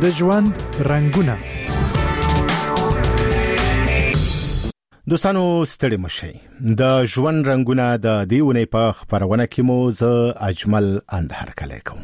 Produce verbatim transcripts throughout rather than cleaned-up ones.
د ژوند رنگونه. دوستانو ستړي مشئ. د ژوند رنگونه د دیونه په خبرونه کې مو ز اجمل اندهر کلی کوم.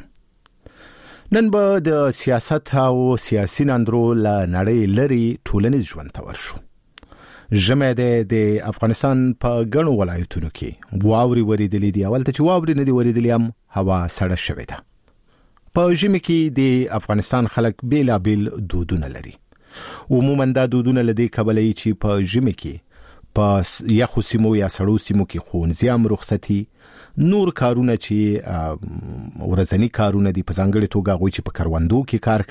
نن به د سیاست او سیاسي نندرو له نړۍ لري ټولنیز ژوند ته ورشو. ژمه د افغانستان په ګڼو ولایتونو کې واوري وریدلې دي. اول ته چې واوري نه دي وریدلې هم هوا سړه شوې ده. په ژمه کې د افغانستان خلک بیلا بیل دودونه لري. عموما دا دودونه لدی کبلې چې په ژمه کې په یخو سیمو یا سړو سیمو کې ښوونځي هم رخصتي، نور کارونه چې ورځنی کارونه دي په ځانګړي توګه غوي چې په کروندو کې کار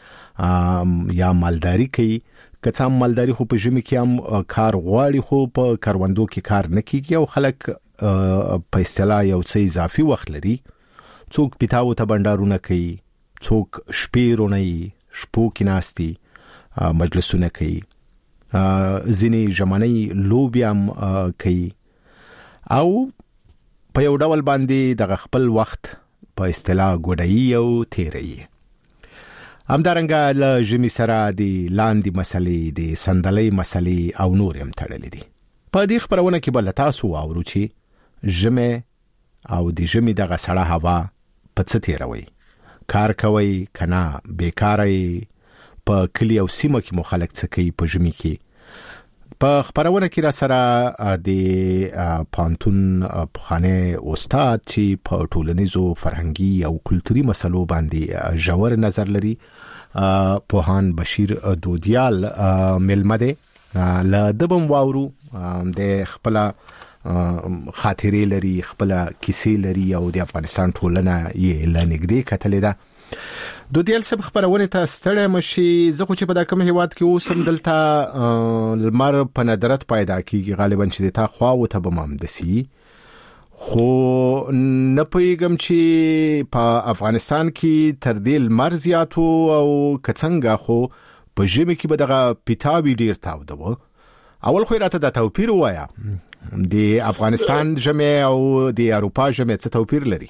کوي یا مالداري کوي. کڅا مالداري خو په ژمه کې هم کار غواړي خو په کروندو کې کار نه کیږي او خلک په اصطلاح یو څه اضافي وخت لري. څوک پیتاو ته بندارونه کوي، څوک شپې رونی شپو کې ناستي مجلسونه کوي، ځینې ژمنۍ لوبې هم کوي او په یو ډول باندې د خپل وخت په اصطلاح ګډوي او تیروي. همدارنګه له ژمي سره د لاندې مسلې، د سندلۍ مسلې او نور هم تړلې دي. په دې خبرونه کې بل تاسو واورو چې ژمه او د ژمي دغه سړه هوا په څه تیروي، کار کوي کنه بیکاري، په کلی او سیمه کې مخالک څه کوي په ژمي کې. په خبرونه کې را سره د پانتون پخانه استاد چې په ټولنیزو فرهنګي او کلتوري مسلو باندې ژور نظر لري، پوهان بشیر دودیال ملمه ده له دبم واورو د خپل خاطرې لري، خپل کیسې لري او د افغانستان ټولنه یې لنګدې کتلې ده. دودیال سب خبرونه ته ستړی مشي. زه خو چې په دا کوم هیواد کې اوسم دلته لمر په ندرت پیدا کیږي، غالبا چې د تا خوا او ته بمام دسی، خو نه پوهیږم چې په افغانستان کې تر دې لمر زیاتو او کڅنګه خو په ژمي کې به دغه پیتاوی ډیر تاوده و. اول خو راته د توپیر وایا د افغانستان ژمه او د اروپا ژمه څه توپیر لري؟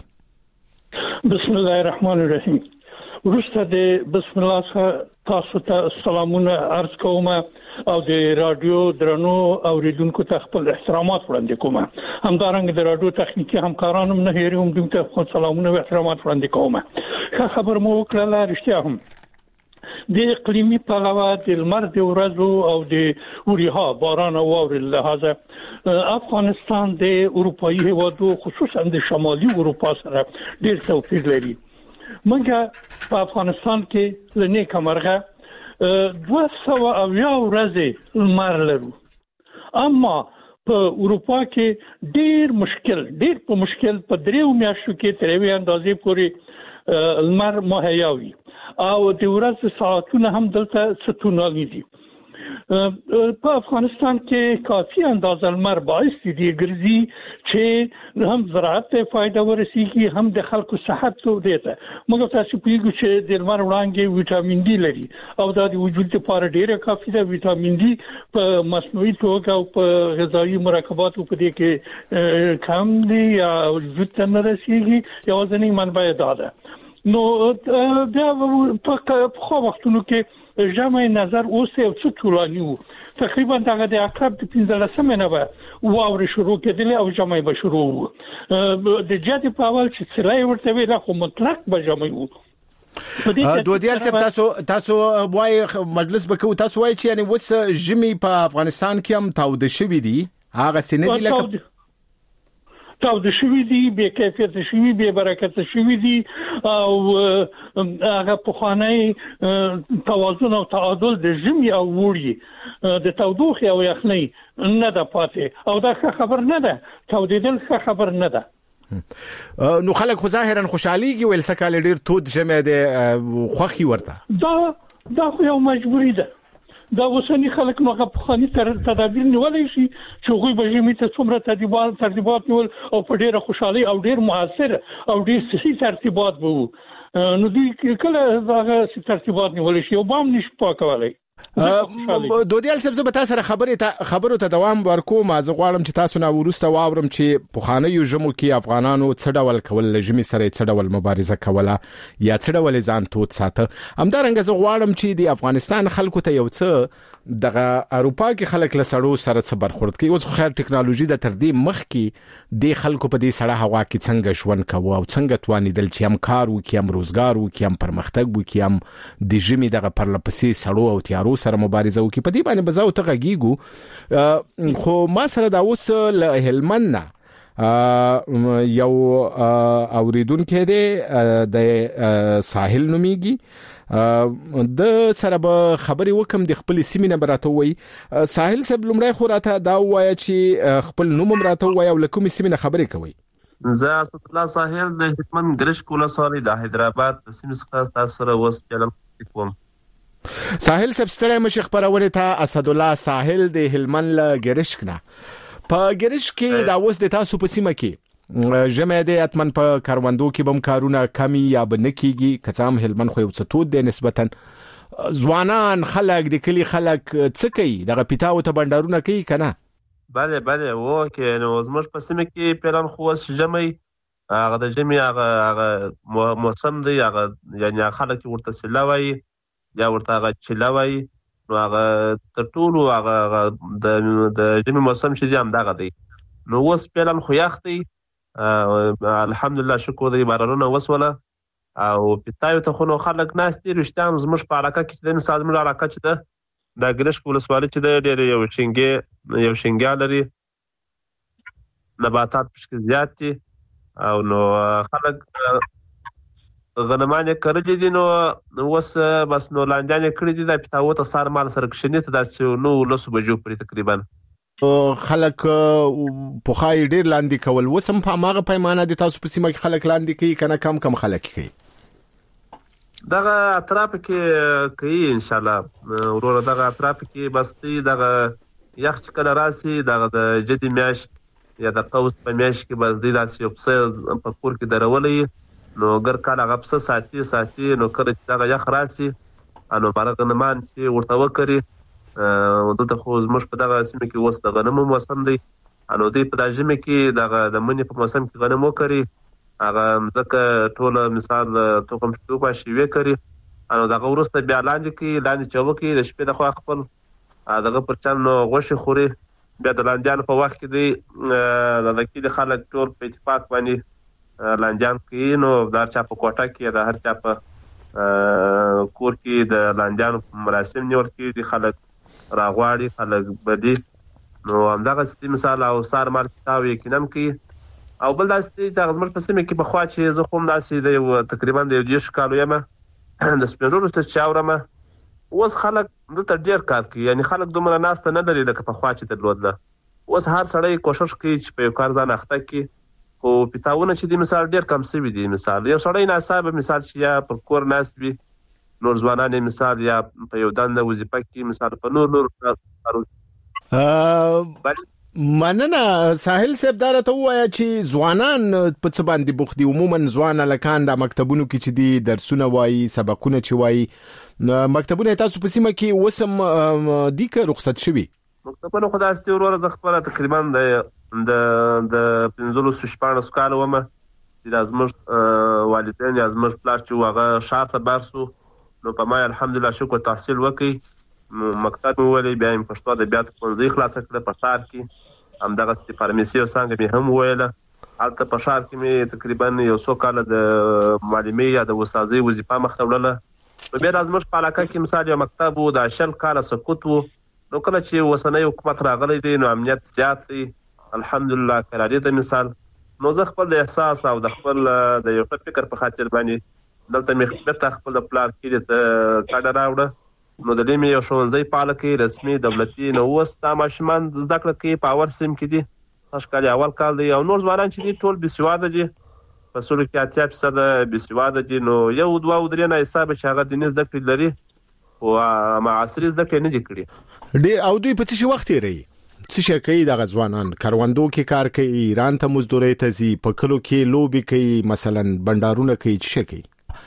بسم الله الرحمن الرحیم. ورسته د بسم الله تاسو ته سلامونه عرض کوم او د رادیو درنو اوریدونکو ته خپل احترامات وړاندې کوم. همدارنګه د رادیو تخنیکی همکارانو نه هېرم دوی ته خپل سلامونه او احترامات وړاندې کوم. ښه خبر مو وکړه رښتیا هم د اقلیمي پلوه د لمر د ورځو او د وریها باران او واورې لحاظه افغانستان د اروپایي هیوادو خصوصا د شمالي اروپا سره ډېر توپیر لري. موږ په افغانستان کې له نیکه مرغه دوه سوه اویا ورځې لمر لرو، اما په اروپا کې ډېر مشکل ډېر په مشکل په دریو میاشتو کې تر یوې اندازې پورې لمر مهیا وي او د ورځې ساعتونه هم دلته ستونالي دي. په افغانستان کې کافي اندازه لمر باعث دي ګرځي چې هم زراعت ته فائدہ ورسیږي، هم د خلکو صحت ته دیته. موږ تاسو پیږو چې د لمر وړانګې وټامین ډي لري او دا د وجود لپاره ډیره کافي ده. وټامین ډي په مصنوعي توګه او په غذایی مرکباتو په دې کې کم دي یا وجود ته نه رسیږي، یوازینی منبع دا ده. نو بیا په خو وختونو کې ژمه نظر اوس یو څه طولاني وو، تقریبا دغه د عقرب د پنځلسمې نه به واورې شروع کېدلې او ژمه به شروع وو. د جدي په اول چې سلای ورته ویل خو مطلق به ژمه وو. دودیال صاحب تاسو تاسو وای مجلس بکو تاسو وای چې یعنی وس ژمي په افغانستان کې هم تاوده شوی دي، هغه سینې دي لکه تاوده شوی دي، بے کیفیت شوی، بے برکت شوی دي او هغه پخوانی توازن او تعادل د ژمي او وړي د تودوخه او یخنۍ نه ده پاتې او دا خبر نه ده، تودیدل خبر نه ده. نو خلک خو ظاهرا خوشحاليږي ویل سکه ډیر تود ژمه د خوخي ورته دا دا خو یو مجبوری ده. دا وسنی خلک نو په خاني تر تدابیر نیولای شي چې غوي به ژمي ته څومره تدابیر ترتیبات نیول او په ډیره خوشحالي او ډیر موثر او ډیر صحیح ترتیبات وو. نو دې کله هغه ترتیبات نیول شي او بام نشي پاکولای. دودیال صاحب زه به تاسو سره خبرې ته خبرو ته دوام ورکوم. زه غواړم چې تاسو نه ورسته واورم چې په خانه ژمو کې افغانانو څه ډول کول لژمي سره څه ډول مبارزه کوله یا څه ډول ځان توت ساته. همدارنګه زه غواړم چې د افغانستان خلکو ته یو څه دغه اروپا کې خلک له سړو سره څه برخورد کوي. اوس خیر ټکنالوژي د تر دې مخ کې د خلکو په دې سړه هوا کې څنګه ژوند کوي او څنګه توانیدل چې هم کار وکړي هم روزګار وکړي هم پرمختګ وکړي هم د ژمي دغه پرلپسې سړو او تیارو سره مبارزه وکړي. په دې باندې بزاو ته غږیږو خو ما سره دا اوس له هلمند نه یو اوریدونکو دی د ساحل نومیږي د سره به خبرې وکم د خپل سیمې نه براته وای. ساحل صاحب لمړی خو راته دا وایي چې خپل نوم راته وایي او لکه سیمې نه خبرې کوي. زه اسد الله ساحل د هلمند ګرش کوله سوري د حیدرآباد د سیمې څخه تاسو سره وس چلم کوم. ساحل صاحب ستړی مشي خبرونه ته اسد الله ساحل د هلمند له ګرش کنه په ګرش کې دا اوس د تاسو په سیمه کې جمع دې اتمن په کاروندو کې بم کارونه کمی یا بنکیږي کڅام هلمند خو یو څه تود دي نسبتا ځوانان خلک د کلی خلک څه کوي دغه پیتاو ته بندرونه کوي کنه. bale bale وو کې نو زموږ په سیمه کې پلان خو جمع هغه د جمع هغه موسم دی هغه یعنی خلک ورته سلاوي یا ورته هغه چلاوي نو هغه ټول هغه د د جمع موسم چې دی هم دغه دی. نو اوس پلان خو یاختي الحمدلله شکر دی بارانونه وسوله او پتايو ته خو نو خلک ناستي رښتام زموږ په علاقه کې د مثال زموږ علاقه چې ده د ګرش ولسوالۍ چې ده ډېر یو شینګې یو شینګیا لري نباتات پکې زیات دي او نو خلک غنمانې کرلې دي نو اوس بس نو لاندې کړې دي د پتاو ته سار مال سره کښنی ته داسې نو لسو بجو پرې تقریبا خلک په خای ډیر لاندې کول. وسم په ماغه پیمانه د تاسو په سیمه کې خلک لاندې کوي کنه کم کم خلک کوي دغه اطراف کې کوي ان شاء الله ورور دغه اطراف کې بستی دغه یخ کله راسي دغه د جدي میاش یا د قوس په میاش کې بس دی داسې یو څه په کور کې درولې نو ګر کاله غبسه ساتي ساتي نو کله دغه یخ راسي انو بارغنمان چې ورته وکړي او دته خو زموږ په دغه سیمه کې وس د غنمو موسم دی انو دی په دغه ژمي کې دغه د منی په موسم کې غنمو کوي هغه ځکه ټول مثال توکم شتوبه شي وکړي انو دغه ورسته بیا لاندې کې لاندې چوب کې د شپې د خو خپل دغه پرچم نو غوښه خوري بیا د لاندیان په وخت کې دی د ځکه د خلک ټول په اتفاق باندې لاندیان کې نو دار چا په کوټه کې د هر چا په کور کې د لاندیان مراسم نیول کې د خلک راغواړي خلک بدی نو همدغه ستې مثال او سار مال کتاب یقینم کې او بل داسې چې زموږ په سیمه کې په خوا چې زه کوم داسې د تقریبا د یو شکالو یم د سپینورو څه چاورم اوس خلک دته ډیر کار کوي یعنی خلک دومره ناسته نه لري لکه په خوا چې درلودله اوس هر سړی کوشش کوي چې په یو کار ځان اخته کړي خو پیتاونه چې د مثال ډیر کم سوي دي مثال یو سړی ناصاب مثال چې یا پر کور ناست وي نور ځوانان مثال یا په یو دنده وظیفه کې مثال په نور نور مننه. ساحل صاحب دا ته وایا چې ځوانان په څه باندې بوخت دي عموما ځوان لکان د مکتبونو کې چې دي درسونه وایي سبقونه چې وایي مکتبونه تاسو په سیمه کې وسم دي که رخصت شوي مکتبونه خو داسې ورور ز خبره تقریبا د د د پنځلس شپږ کال ومه چې لازم والدین یا زموږ پلار چې هغه شاته بارسو نو په ما الحمدلله شکر تحصیل وکړي مکتب ولې بیا په پښتو ادبیات پنځه خلاص کړ په شهر کې هم دغه ست فارمیسي او څنګه به هم ویله البته په شهر کې مې تقریبا یو څو کال د معلمي یا د استادۍ وظیفه مخته وړله په بیا لازم په علاقه کې مثال یو مکتب وو د شل کال سکوت وو نو کله چې وسنۍ حکومت راغلی دی نو امنیت زیات دی الحمدلله قراری د مثال نو زه خپل د احساس او د خپل د یو فکر په خاطر باندې دلته مې خپل خپل د پلان کې د کاډر راوړه نو د دې مې یو ښوونځی پاله کې رسمي دولتي نو اوس دا ماشومان زده کړه کوي په اول سیم کې دي اشکالي اول کال دی او نور ځوانان چې دي ټول بسواده دي په سلو کې اتیا فیصد بسواده دي نو یو دوه او درې نه حساب چې هغه د نس زده کړې لري او معاصري زده کړې نه دي کړې ډېر او دوی په څه وخت لري څه شي کوي دغه ځوانان کاروندو کې کار کوي ایران ته مزدوري ته زی په کلو کې لوبي کوي مثلا بندرونه کوي څه کوي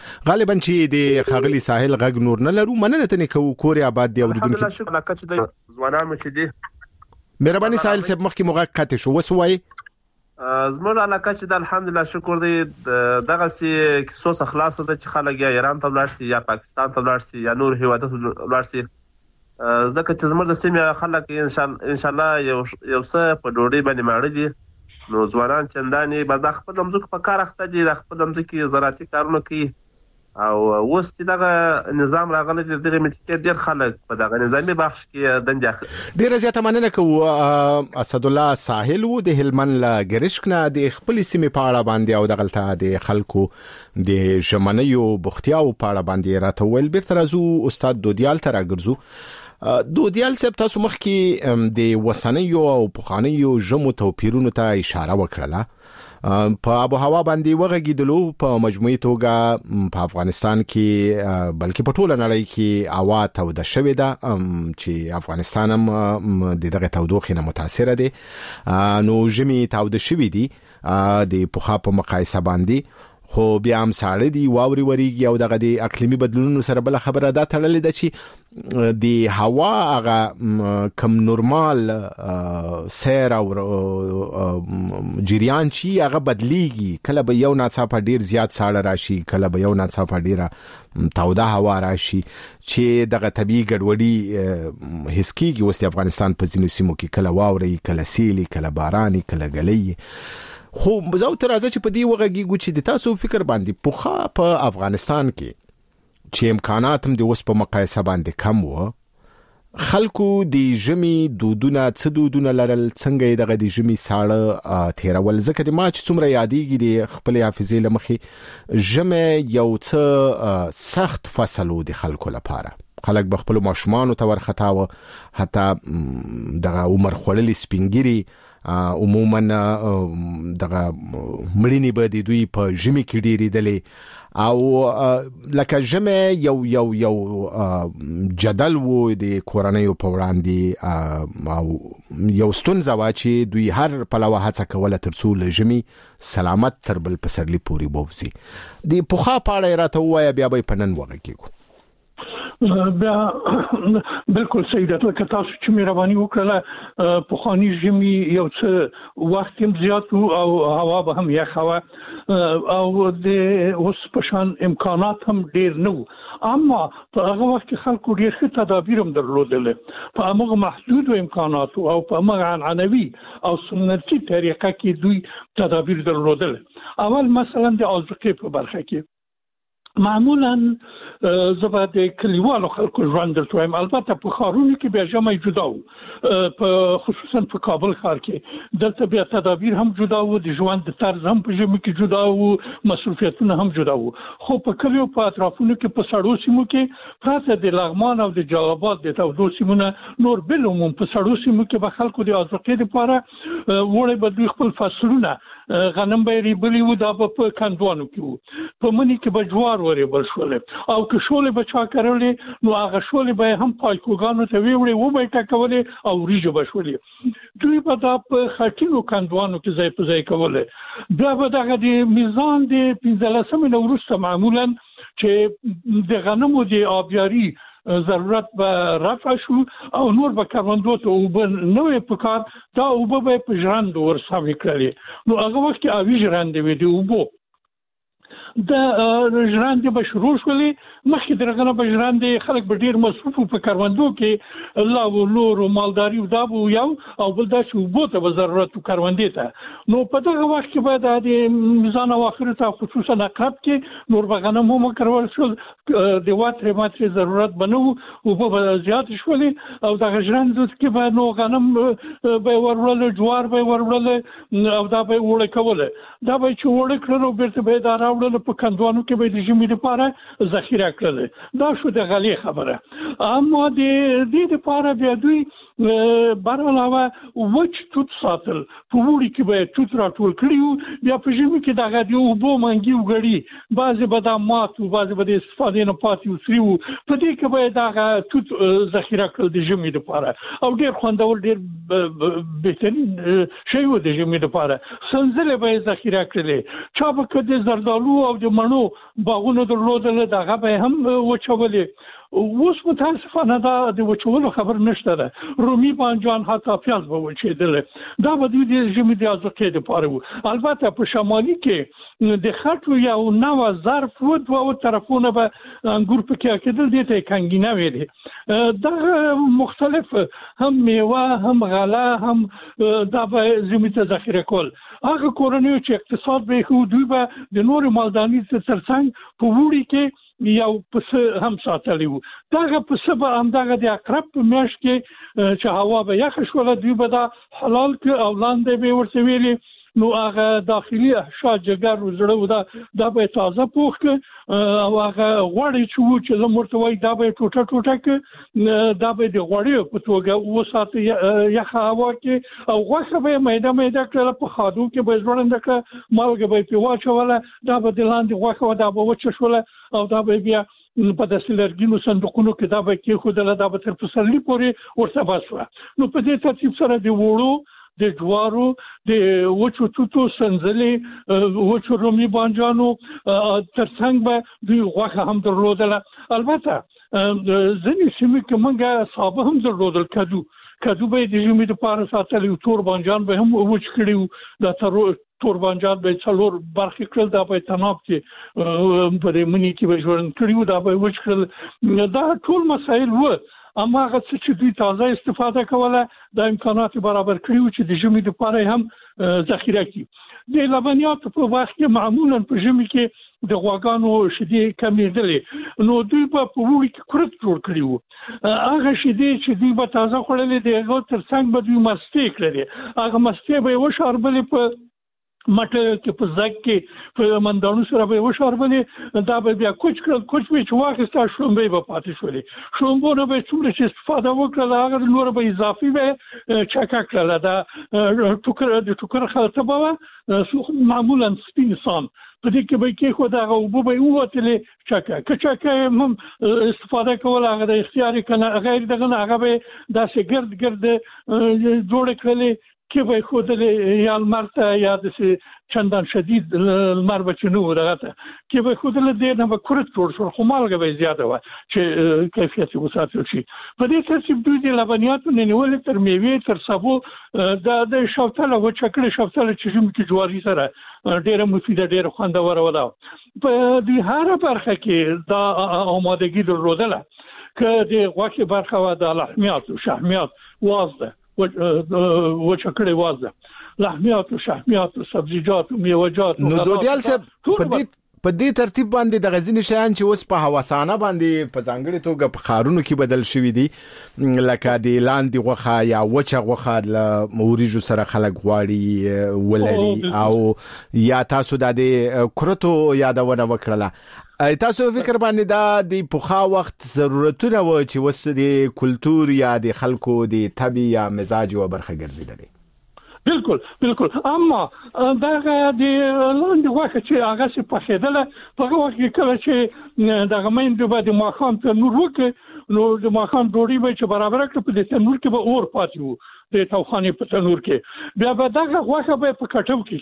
غالبا چې د خاغلی ساحل غږ نور نه لرو مننه ته کو کور آباد دی اوریدونکو الحمدلله شکر لکه چې د ځوانانو چې دي مهرباني ساحل صاحب مخکې موږ کته شو وسوي زموږ علاقه چې د الحمدلله شکر دی دغه سي کیسو خلاص ده چې خلک یا ایران ته ولاړ شي یا پاکستان ته ولاړ شي یا نور هیوادونو ته ولاړ شي ځکه چې زموږ د سیمې خلک ان شاء الله یو یو څه په ډوډۍ باندې ماړه دي نو ځوانان چنداني به د خپل مزګ په کار اخته دي د خپل مزګ زراعتي کارونه کوي او اوس چې دغه نظام راغلی د دغه ملکیت ډېر خلک په دغه نظامي بخش کې دنده ډېر زیاته مننه کوو اسد الله ساحل و د هلمند لا ګرشک نه د خپل سیمې په اړه باندې او دغلطه د خلکو د ژمنیو بختیاو په اړه باندې راته ویل بیرته راځو استاد دودیال ته راګرځو دودیال صاحب تاسو مخکې د وسنیو او پخوانیو ژمو توپیرونو ته اشاره وکړه په آب و هوا باندې وغږیدلو په مجموعي توګه په افغانستان کې بلکې په ټوله نړۍ کې هوا توده شوې ده چې افغانستان هم د دغه تودوخې نه متاثر دی نو ژمي توده شوې دي د پخوا په مقایسه باندې خو بیا هم ساړه دي واوري وریږي او دغه د اقلیمي بدلونونو سره بل خبره ده تړلې ده چې د هوا هغه کم نورمال سیر او جریان چی هغه بدلیږي کله به یو ناڅاپه ډیر زیات ساړه راشي کله به یو ناڅاپه ډیره توده هوا راشي چې دغه طبيعي ګډوډي حس کیږي وست افغانستان په ځینو سیمو کې کله واوري کله سیلي کله باراني کله ګلې خو زه تر ازه چې په دی وغږیږو چې د تاسو فکر باندې پوخا په افغانستان کې چې امکانات هم د اوس په مقایسه باندې کم و خلکو د ژمي دودونه څه دودونه لرل څنګه دغه د ژمي ساړه تیرول ځکه د ما چې څومره یادېږي د خپل حافظې لمخې ژمي یو څه سخت فصل و د خلکو لپاره خلک به خپل ماشومان ته ورختاوه حتی دغه عمر خړلې سپینګری عموما دغه مړینی به د دوی په ژمي کې ډېری دلې او لکه ژمي یو یو یو جدل وو د کورنۍ په وړاندې او یو ستونزه وا چې دوی هر پلوه هڅه کوله ترڅو له ژمي سلامت تر بل پسرلی پوری بوزي د پوخا پاړه راته وای بیا به پنن وغږیږو بیا بالکل صحیح ده لکه تاسو چې مهرباني وکړه په خاني ژمي یو څه وخت هم زیات او هوا به هم یخ هوا او د اوس په شان امکانات هم ډیر نه اما په هغه وخت کې خلکو ډیر ښه تدابیر هم درلودل په هغه محدود امکانات او په هغه عنعنوي او سنتي طریقه کې دوی تدابیر درلودل اول مثلا د ازقې په برخه کې معمولا زبر د کلیوالو خلکو ژوند درته وایم البته په ښارونو کې بیا ژمی جدا و په خصوصا په کابل ښار کې دلته بیا تدابیر هم جدا و د ژوند طرز هم په ژمي کې جدا و مصروفیتونه هم جدا و خو په کلیو په اطرافونو کې په سړو سیمو کې پراته د لغمان او د جلال آباد د تودو سیمونه نور بل عموم په سړو سیمو کې به خلکو د ازقې لپاره وړي به دوی خپل فصلونه غنم به ریبلی و دا په کندوانو کې و په منی کې به جوار ورېبل شول او که شولې به چا کرلې نو هغه شولې به هم پایکوګانو ته ویوړې و به ټکولې او وریجو به شولې دوی به دا په خټینو کندوانو کې ځای په ځای کولې بیا به دغه د میزان د پنځلسمې نه وروسته معمولا چې د غنمو د آبیاري ضرورت به رفع شو او نور به کروندو ته اوبه نوې په کار دا اوبه به په ژرندو ورسمې کړلې نو هغه وخت کې اوی ژرندې وې د اوبو د ژرندې به شروع شولې مخکې د هغه نه به ژرندې خلک به ډېر مصروف په کروندو کې الله و لور و مالداري دا به یو او بل دا چې اوبو ته به ضرورت و کروندې ته نو په دغه وخت کې به د میزان اواخرو ته خصوصا اقرب کې نور به غنم هم وکرول شول د واترې ماترې ضرورت به نه و اوبه به زیاتې شولې او دغه ژرندو کې به نو غنم به یې وروړل جوار به یې وروړل او دا به یې اوړه کوله دا به یې چې اوړه کړل او بېرته به یې دا راوړل په کندوانو کې به د ژمي لپاره ذخیره کړل دا شو د غلې خبره اما د دې لپاره بیا دوی بر علاوه وچ توت ساتل په وړي کې به توت راټول کړیو بیا په ژمي کې دغه دی وبو منګي وګړي بعضې به دا مات و بعضې به د استفادې نه پاتې وسري وو په دې کې به دغه توت ذخیره کړل د ژمي لپاره او ډېر خوندور ډېر بهترین شی و د ژمي لپاره سنځلې به یې ذخیره کړلې چا به که د زردالو او د مڼو باغونه درلودل دغه به هم وچولې اوس متاسفانه دا د وچولو خبر نشته ده رومي بانجان حتی پیاز به وچېدل دا به دوی د ژمي د ازوقې لپاره وو البته په شمالي کې د خټو یو نوع ظرف و دوه طرفونه به انګور پکې کېدل دې ته کنګینه ویلې دا مختلف هم میوه هم غله هم دا به ژمي ته ذخیره کول هغه کورنۍ چې اقتصاد به خو دوی به د نور مالداري ترڅنګ په وړي کې یو پسه هم ساتلی وو دغه پسه به همدغه د اقرب په میاشت کې چې هوا به یخ شوله دوی به دا حلال کړ او لاندې به ورته ویلي نو هغه داخلي احشا جګر وزړه دا دا به تازه پوخ ک او هغه غوړی چې وو چې زمورته وای دا به ټوټه ټوټه ک دا به د غوړی په توګه وساته یخ هوا کې او غوښه به میده میده کړل په خادو کې به ځوړنده ک مالګه به په واچوله دا به د لاندې غوښه دا به وچ شوله او دا به بیا په داسې لرګینو صندوقونو کې دا به کېښودله دا به تر پسرلي پورې ورته بس وه نو په دې ترتیب سره د وړو د جوارو د وچو توتو سنځلې وچو رومي بانجانو ترڅنګ به دوی غوښه هم درلودله البته ځینې سیمې کې موږ سابه هم درلودل کدو کدو به د ژمي دپاره ساتلی تور بانجان به هم وچ کړي وو دا تور بانجان به څلور برخې کړل دا به تناب کې په دې مني کې به ژوند کړي وو دا به وچ کړل دا ټول مسایل وو اما هغه څه چې دوی تازه استفاده کوله د امکانات برابر کړي وو چې د ژمي لپاره هم ذخیره کړي د لبنیاتو په وخت کې معمولا په ژمي کې د غواګانو شیدې کمېدلې نو دوی په وړي کې کورت جوړ کړي وو هغه شیدې چې دوی به تازه خوړلې د هغو ترڅنګ به دوی مستې کړلې هغه مستې به یې وشاربلې په مټه کې په ځګ کې په مندانو سره به وشاربلې دا به بیا کوچ کړل کوچ به چې واخیسته شړومبې به پاتې شولې شړومبونه به څومره چې استفاده وکړله هغه نور به اضافي به چکه کړله دا ټوکر د ټوکر خلطه به وه معمولا سپین سان په دې کې به یې کېښود هغه اوبه به یې ووتلې چکه که چکه هم استفاده کوله هغه د اختیار کنه غیر دغه نه هغه به داسې ګرد ګرد جوړې کړلې کې به خودلې یا لمر ته یا داسې چندان شدید لمر به چې نه و دغه ته کې به خودلې دې نه به کورت جوړ شول خو مالګه به یې زیاته وه چې کیفیت یې وساتل شي په دې ترتیب دوی د لبنیاتو نه نیولې تر میوې تر سبو دا د شفتله وچه کړې شفتله چې ژمي کې جواري سره ډېره مفیده ډېره خوندوره وه په دوی هره برخه کې دا آمادګي درلودله که د غوښې برخه وه د لحمیات و شحمیات واز ده وچه کړې وازه لحمیات و شحمیات و سبزیجات و میوجات نو دودیال صاحب په دې په دې ترتیب باندې د غزنی شیان چې اوس په حواسانه باندې په ځانګړي توګه په خارونو کې بدل شوي دي لکه د لاندې غوښه یا وچه غوښه له موریجو سره خلک غواړي ولري او یا تاسو د کرتو یادونه وکړله تاسو فکر باندې دا د پوخا وخت ضرورتونه و چې وسه د کلچر یا د خلکو د طبي یا مزاج و برخه ګرځیدل بالکل بالکل اما دغه د لاندې غوښه چې هغه څه پخېدله په هغه وخت کې کله چې دغه میندو به د ماښام تنور وکړي نو د ماښام ډوډۍ به چې برابره کړه په دې تنور کې به اور پاتې وو د توخانې په تنور کې بیا به دغه غوښه به په کټو کې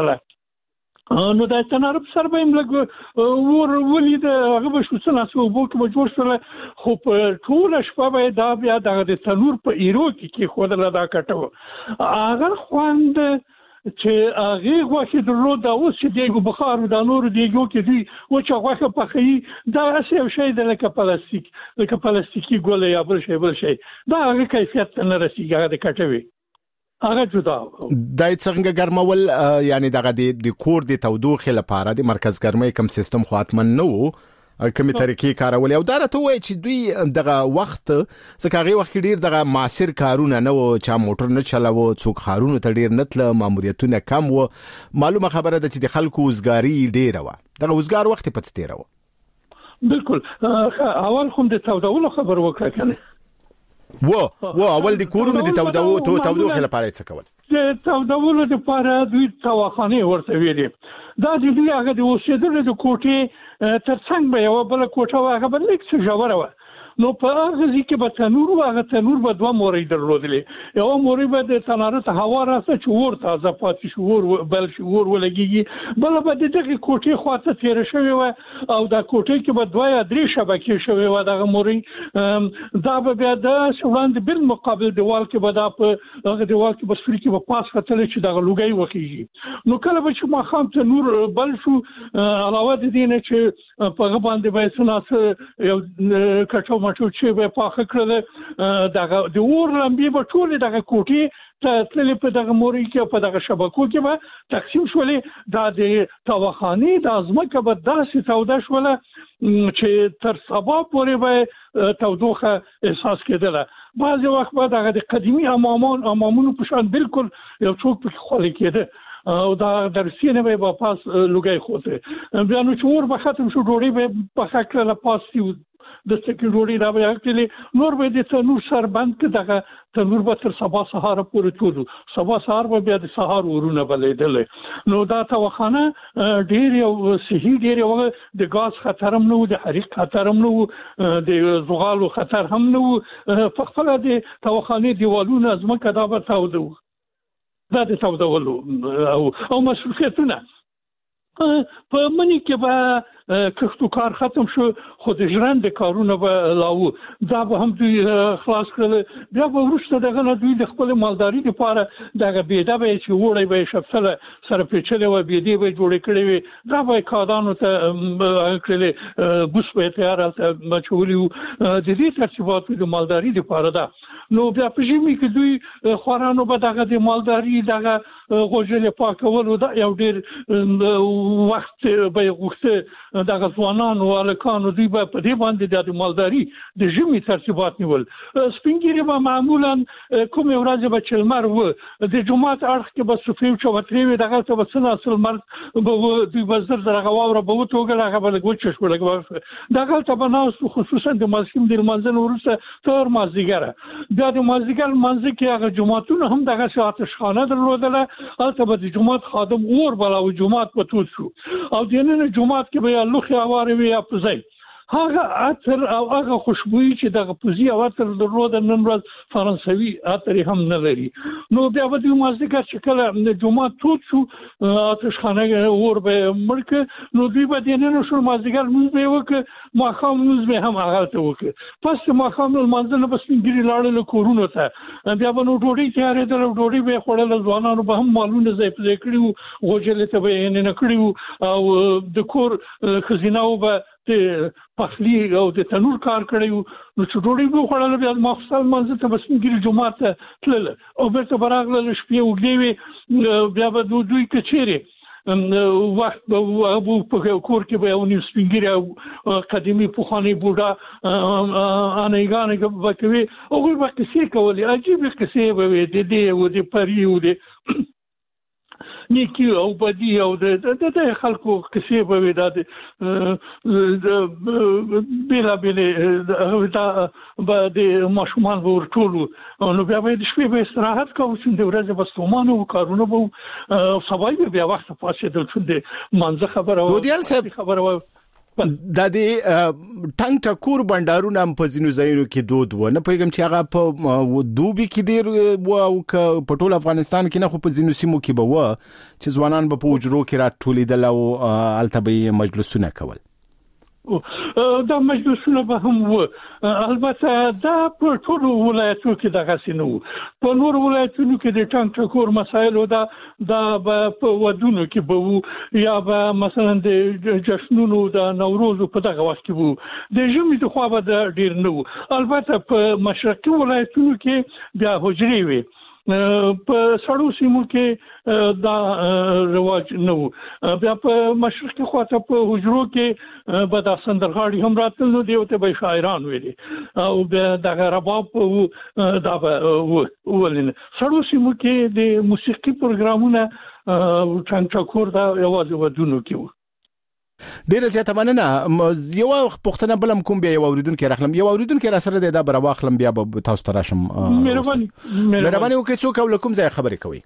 کېښودله نو د تنارب سره به یې لږ ور ولید هغه به شو څه ناسې اوبو کې به جوړ شوله خو په ټوله شپه به دا بیا دغه د تنور په ایرو کې کېښودله دا کټو هغه خوند چې هغې غوښې درلود دا اوس چې دیګو بخار دا نورو دیګو کې دوی وچه غوښه پخوي دا هسې یو شی دی لکه پلاستیک لکه پلاستیکي ګوله یا بل شی بل شی دا هغه کیفیت ته نه رسېږي هغه د کټوي هغه جدا دای څنګه ګرمول یعنی دغه د کور د تودوخې لپاره د مرکز ګرمۍ کم سیستم خو اتمن نه وو کومې طریقې کارول او دا راته وایي چې دوی دغه وخت ځکه هغې وخت کې ډېر دغه معاصر کارونه نه وو چا موټر نه چلوه څوک ښارونو ته ډېر نه تله ماموریتونه کم وو معلومه خبره ده چې د خلکو وزګاري ډېره وه دغه وزګار وخت یې په څه تېروه بالکل اول خو د تودولو خبر وکړه کنه و و اول د کورونو د تودو تودوخه لپاره څه کول؟ د تودولو لپاره دوی تواخانه ورته ویلې دا د دوی هغه د اوسېدلو د کوټې ترڅنګ به یو بل کوټه هغه بل لیک څه جوړه و نو په هغه ځکه به تنور هغه تنور به دوه موري درلودلې یو موري به د تناره ته هوا راځي چې ور تازه پاتې شو ور بل شو ور ولګي بل به د دغه کوټې خواته تیر شوی و او دا کوټې کې به دوه یا درې شبکې شوی و دغه موري دا به بیا د وړاندې بل مقابل دیوال کې به دا په هغه دیوال کې بس فری کې به پاس خطر چې دغه لوګي وکیږي نو کله به چې ما خام تنور بل شو علاوه د دې نه چې په غو باندې به سناس یو کټو چې به پاخه کړل دغه د اور لمبي به ټول دغه کوټي ته تللی په دغه موري کې په دغه شبکو کې به تقسیم شولې دا د تواخاني د ازمکه به داسې توده شوله چې تر سبا پورې به تودوخه احساس کېدله بعضې وخت به دغه د قدیمي امامان امامونو په شان بالکل یو څوک پکې خولې کېده او دا د روسیې نه به پاس لوګي خوته بیا نو چې اور به ختم شو ډوډۍ به پخه کړله پاس د سکه ډوډۍ را به اخلي نور به د تنور سر بند کې دغه تنور به تر سبا سهار پورې ټولو سبا سهار به بیا د سهار ورونه بلېدل نو دا تواخانه ډېر یو صحي ډېر یو د غاز خطر هم نه و د حریق خطر هم نه و د زغالو خطر هم نه و په خپل د تواخانه دیوالونه ازمکه دا به تاوده دا د تاودولو او او مشروعیتونه په منی کې به کښتو کار ختم شو خو د ژرند کارونه به لاو دا به هم دوی خلاص کړل بیا به وروسته دغه نه دوی د خپل مالداري لپاره دغه بيده به چې وړي به شپسله سره پیچلې و بيدي به جوړ کړي وي دا به کادانو ته کړل بوس به تیار مچولي د دې ترتیبات د مالداري لپاره ده نو بیا په ژمي کې دوی خورانو به دغه د مالداري دغه غوښه پاکولو دا یو ډېر وخت به غوښته دغه ځوانان او الکانو دوی به په دې باندې د مالداري د ژمي ترتیبات نیول سپینګری به معمولا کوم ورځ به چلمر و د جمعات اړخ کې به صفیو چوتری وي دغه ته به سنا اصل مرګ به دوی به زر زر غواوره به وټوګل هغه به لګوچ شو لګو دغه ته به نو خصوصا د ماسکیم د منځن ورسته تر مازیګره بیا د مازیګر منځ کې هغه جمعاتونه هم دغه ساعت شخانه درلودله البته به د جمعات خادم اور بلا او جمعات په توت شو او د نن جمعات کې به لوخي اواره وي اپزای هغه عطر او هغه خوشبوئی چې دغه پوزي او عطر درلود نن ورځ فرانسوي عطر هم نه لري نو بیا به د مازیګر چې کله جمعات توت شو آتشخانه اور به مړک نو دوی به د نن شو مازیګر موږ به وک ما خام موږ به هم هغه ته وک پس ما خام منځنه بس ګری لاړل کورونو ته بیا به نو ډوډۍ تیارې درو ډوډۍ به خړل ځوانانو به هم مالونه زې پرې کړیو غوجل ته به نه کړیو او د کور خزینه او به د پخلی او د تنور کار کړیو نو چې ډوډۍ به خړل بیا مخصوص منځ ته بس ګری جمعه ته تلل او بیرته براغله شپې وګړي بیا به دوی کچېره وخت به په کور کې به ونی سپینګری او قديمي پوخاني بوډا انېګانې به کوي او به کیسې کولې عجیب کیسې به د دې او د پری او د نیکی او بدی او د د خلکو کیسې به وي د بلا بلا دا به د ماشومان ورټولو نو بیا به د شپې به استراحت کوو چې د ورځې بس تومانو کارونه به سبا بیا وخت پاسې د څه منځ خبره او دودیال صاحب خبره د دې ټنګ ټکور بندرونو هم په ځینو ځایونو کې دود و نه پیغام چې هغه په دوبي کې ډیر و او په ټول افغانستان کې نه خو په ځینو سیمو کې به و چې ځوانان به په وجرو کې راتولیدل او التبي مجلسونه کول دا مجلسونه به هم و البته دا په ټول ولایتونو کې دغه سينو په نور ولایتونو کې د ټنګ ټکور مسایل او دا د په ودونو کې به وو یا به مثلا د جشنونو د نوروز په دغه وخت کې وو د ژمي د خوا به ډیر نه وو البته په مشرقي ولایتونو کې بیا حجرې وي په سړو سیمو کې دا رواج نه وو بیا په مشرقي خواته په حجرو کې به دا سندرغاړي هم راتل نو دیو ته به شاعران ویلي او بیا دغه رباب دا ولنه سړو سیمو کې د موسیقي پروګرامونه څنګه کور دا یوازې ودونو کې وو ډیره زیاته مننه. یو پښتنه بلم کوم بیا یو اوریدونکو راخلم یو اوریدونکو را سره د بر واخلم بیا به تاسو ته راشم. مهرباني مهرباني وکړئ څوک او کوم ځای خبرې کوي؟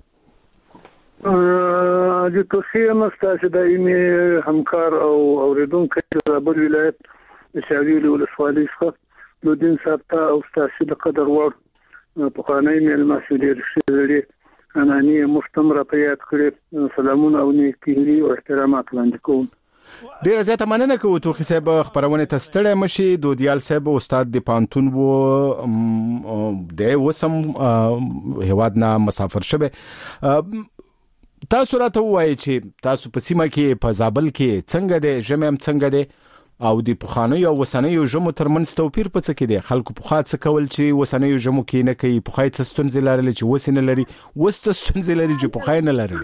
ا د توصیه مستاسه دایمي همکار او اوریدونکو د بل ولایت شاویل ولسوالۍ څخه د دین ثابته او تاسو د قدر وړ په قانوني مل مسؤلیت شری اناني مستمره پیات کړی سلامونه او نیکی او احترامات وړاندې کوم. ډیر زیاته مننه کوم توخی صاحب خبرونه تستړی مشي دودیال صاحب استاد د پانتون وو د وسم هوادنا مسافر شوه. تاسو راته وایي چې تاسو په سیمه کې په زابل کې څنګه د جمعم څنګه دی او د پخانو او وسنیو جمو ترمنځ توپیر په څه کې دی؟ خلکو په خاص کول چې وسنیو جمو کې نه کوي په خاص ستونزې لري چې وسنه لري وست ستونزې لري چې په خاص نه لري.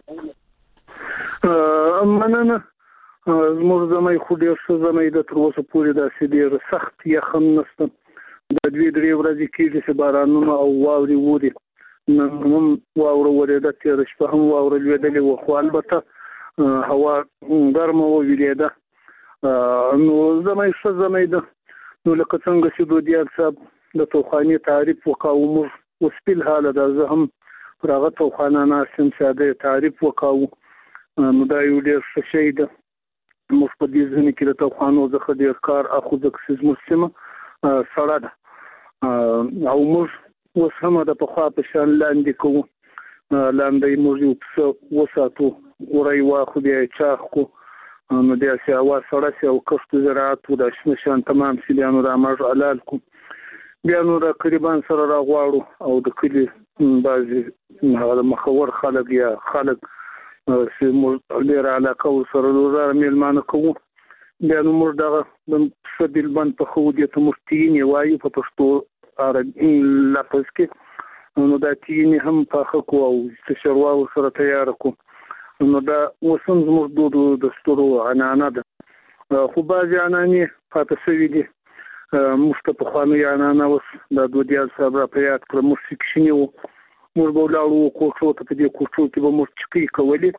مننه. زموږ زمای خو ډیر څه زمای د تر اوسه پورې د سیدیر سخت یخم نشته. د دوی درې ورځې کې چې بارانونه او واوري ووري نن هم واوره ورېده تیر شپه هم واوره لوېدلې و خو البته هوا ګرمه و ویلېده. نو زمای څه زمای د نو لکه څنګه چې دودیال صاحب د توخاني تعریف وکاو موږ وسپیل حاله د زه هم پرغه توخانه ناسم ساده تعریف وکاو. نو دا یو ډیر څه شي ده موږ په دې ځنې کې د توخانو ځخه ډیر کار اخو د کسیز مسلمه سره ده او موږ اوس هم د په خوا په شان لاندې کوو. لاندې موږ یو څه وساتو ورای واخو بیا چاخ کو نو د سیاوا سره سیاو کښت زراعت د شنشان تمام سیلانو د امر علال کو بیا نو د قریبان سره راغواړو او د کلی بعضي هغه مخور خلک یا خلک چې موږ ډیر علاقه سره روزه میلمانه کوو. بیا نو موږ دغه د سبیل بند په خو دي ته مرتين وایو په پښتو عربي لفظ کې نو دا تین هم په خو او تشروا سره تیار کو نو دا وسم زموږ دود د ستورو عنانه ده خو بعضي عناني پاتې شوی دي مستپه خوانو عنانه وس د دودیال صاحب را پیات کړ موسیقي شنیو موږ به لاړو کوټو ته په دې کوټو کې به موږ چکی کولې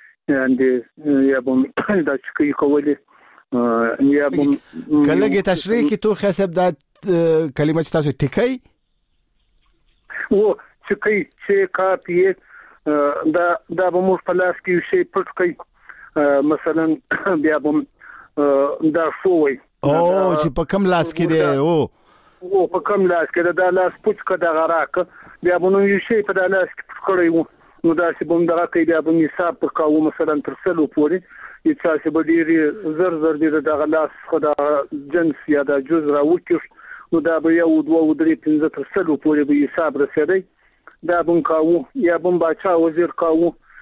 اند یا به دا چکی کولې یا به کله تشریح کی تو حساب دا کلمه تاسو ټکی او چکی چې کاپی دا دا به موږ په لاس کې شي پټ کوي مثلا بیا به دا شوی او چې په کم لاس کې دی او او په کم لاس کې دا لاس پټ کړه غراکه بیا به نو یو شی په د لاس کې پټ کړی وو نو دا چې بم دغه کې بیا به حساب وکاو مثلا تر سلو پورې چې چې به ډیر زر زر دې د لاس خدا جنس یا د جز را وکړ نو دا به یو دوه درې پنځه تر سلو پورې به حساب رسېدی. دا بم کاو یا بم باچا وزیر کاو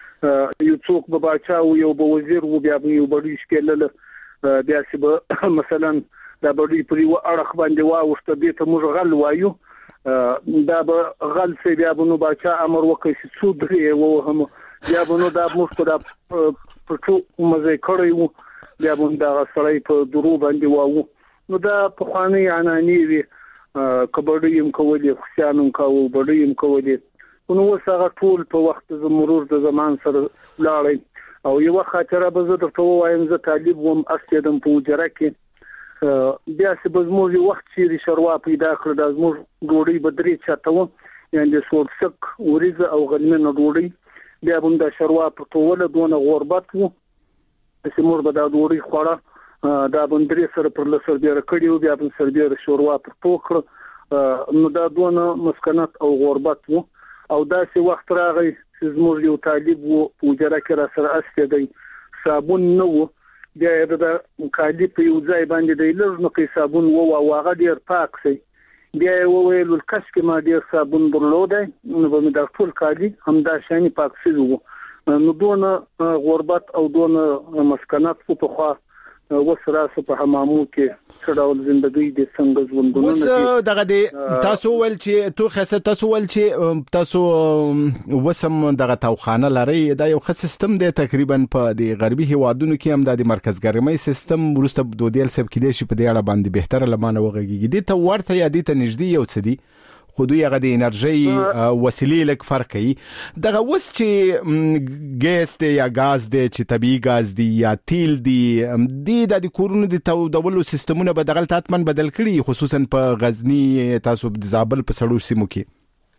یو څوک به باچا او یو به وزیر وو بیا به یو بډی شکل بیا چې به مثلا دا بډی پرې و اړه باندې واوسته دې ته موږ غل وایو دا به غل سي بیا بنو باچا امر وکړي چې څو درې و هم بیا بنو دا موږ په پټو مزه کړی وو بیا بنو دا سړی په درو باندې واو نو دا په خواني عنانی وی کبډی يم کولې خوشانم کاوه بډی يم کولې نو وسغه ټول په وخت د مرور د زمان سره لاړی او یو خاطره به زه درته وایم زه طالب وم استیدم په جره کې بیا چې بزموږ وخت چې شروع پیدا کړ د زموږ ډوډۍ بدري چاته و یعنی سورسک وريزه او غلمنه ډوډۍ بیا بم د شروع په توله دونه غربت وو چې موږ به د ډوډۍ خوړه دا بندري سره پر لسر بیا کړیو بیا بم سر بیا شروع په توکړه نو دا دونه مسکنت او غربت وو او دا چې وخت راغی چې زموږ یو طالب وو په جره کې را سره استیدای صابون نو بیا د کالی په یو ځای باندې د لږ نو کې صابون وو او هغه ډیر پاک شي بیا یو ویل کس کې ما ډیر صابون درلودای نو به مې د ټول کالی هم دا شانی پاک شي وو نو دونه غربت او دونه مسکنات په خوا وسراسه په حمامو کې څډاول ژوندۍ د څنګه ژوندونه وس دغه د تاسو ول چې تو خاصه تاسو ول چې تاسو وسم دغه توخانه لري دا یو خاص سیستم دی تقریبا په د غربي هوادونو کې هم د مرکز ګرمۍ سیستم ورسته دودیل سب کې دی چې په دې اړه باندې بهتره لمانه وغږیږي دي ته ورته یا دي ته نږدې یو څه دي خو دوی هغه د انرژي وسیلې لک فرق کوي دغه وس چې ګیس دی یا غاز دی چې طبيعي غاز دی یا تیل دی د د کورونو د تودولو سیستمونه به دغه تاتمن بدل کړي خصوصا په غزنی تاسو د زابل په سړو سیمو کې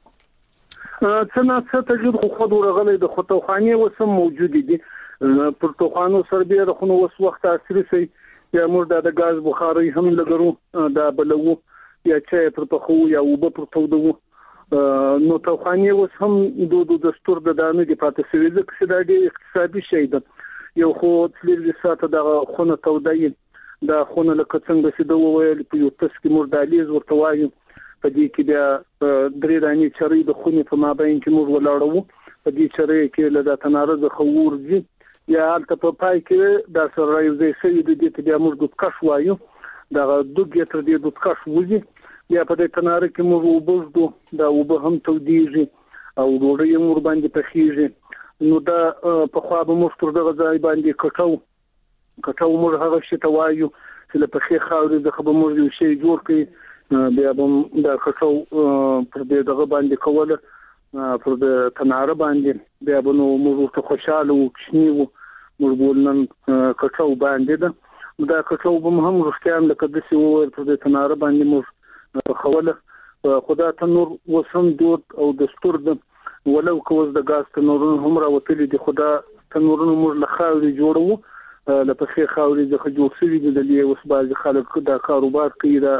څنګه څه تجربه خو خود ورغلې د خطوخاني وسم موجود دي پرتوخانو سربیه د خونو وس وخت اثر سي یا موږ د غاز بخاري هم لګرو دا بلو یا چې پر پخو یا وب پر تودو نو توخاني وس هم د دستور د دانه د پاتې سوي ځکه چې د اقتصادي شي ده یو خو تللی ساته د خونه تودای د خونه لکه څنګه چې دوه ویل په یو تس کې مردالیز ورته وایي په دې کې د درې دانی چرې د خونې په مابین کې موږ ولاړو په دې چرې کې له د تناره د خور دي یا البته په پای کې د سره یو ځای سوي د دې ته موږ د کښ وایو دا دوګه تر دې د کښ وځي یا په دې تناره کې موږ وبزدو دا وب هم توديږي او ډوډۍ موږ باندې پخېږي نو دا په خوا به موږ تر دغه ځای باندې کټاو کټاو موږ هغه شی ته وایو چې له پخې خاورې د خبر موږ یو شی جوړ کړي بیا به دا کټاو پر دې دغه باندې کوله پر د تناره باندې بیا به نو موږ ته خوشاله او کښنیو موږ بولنن کټاو باندې دا دا کټاو به هم رښتیان لکه د سی اور پر د تناره باندې موږ خوله خدا تنور وسم دوت او دستور د ولو کوز د غاز تنورونو هم راوتلي دي خدا تنورونو موږ له خاورې جوړو لکه خې خاورې د جوړ شوی د لې اوس باز خلک دا کاروبار کوي دا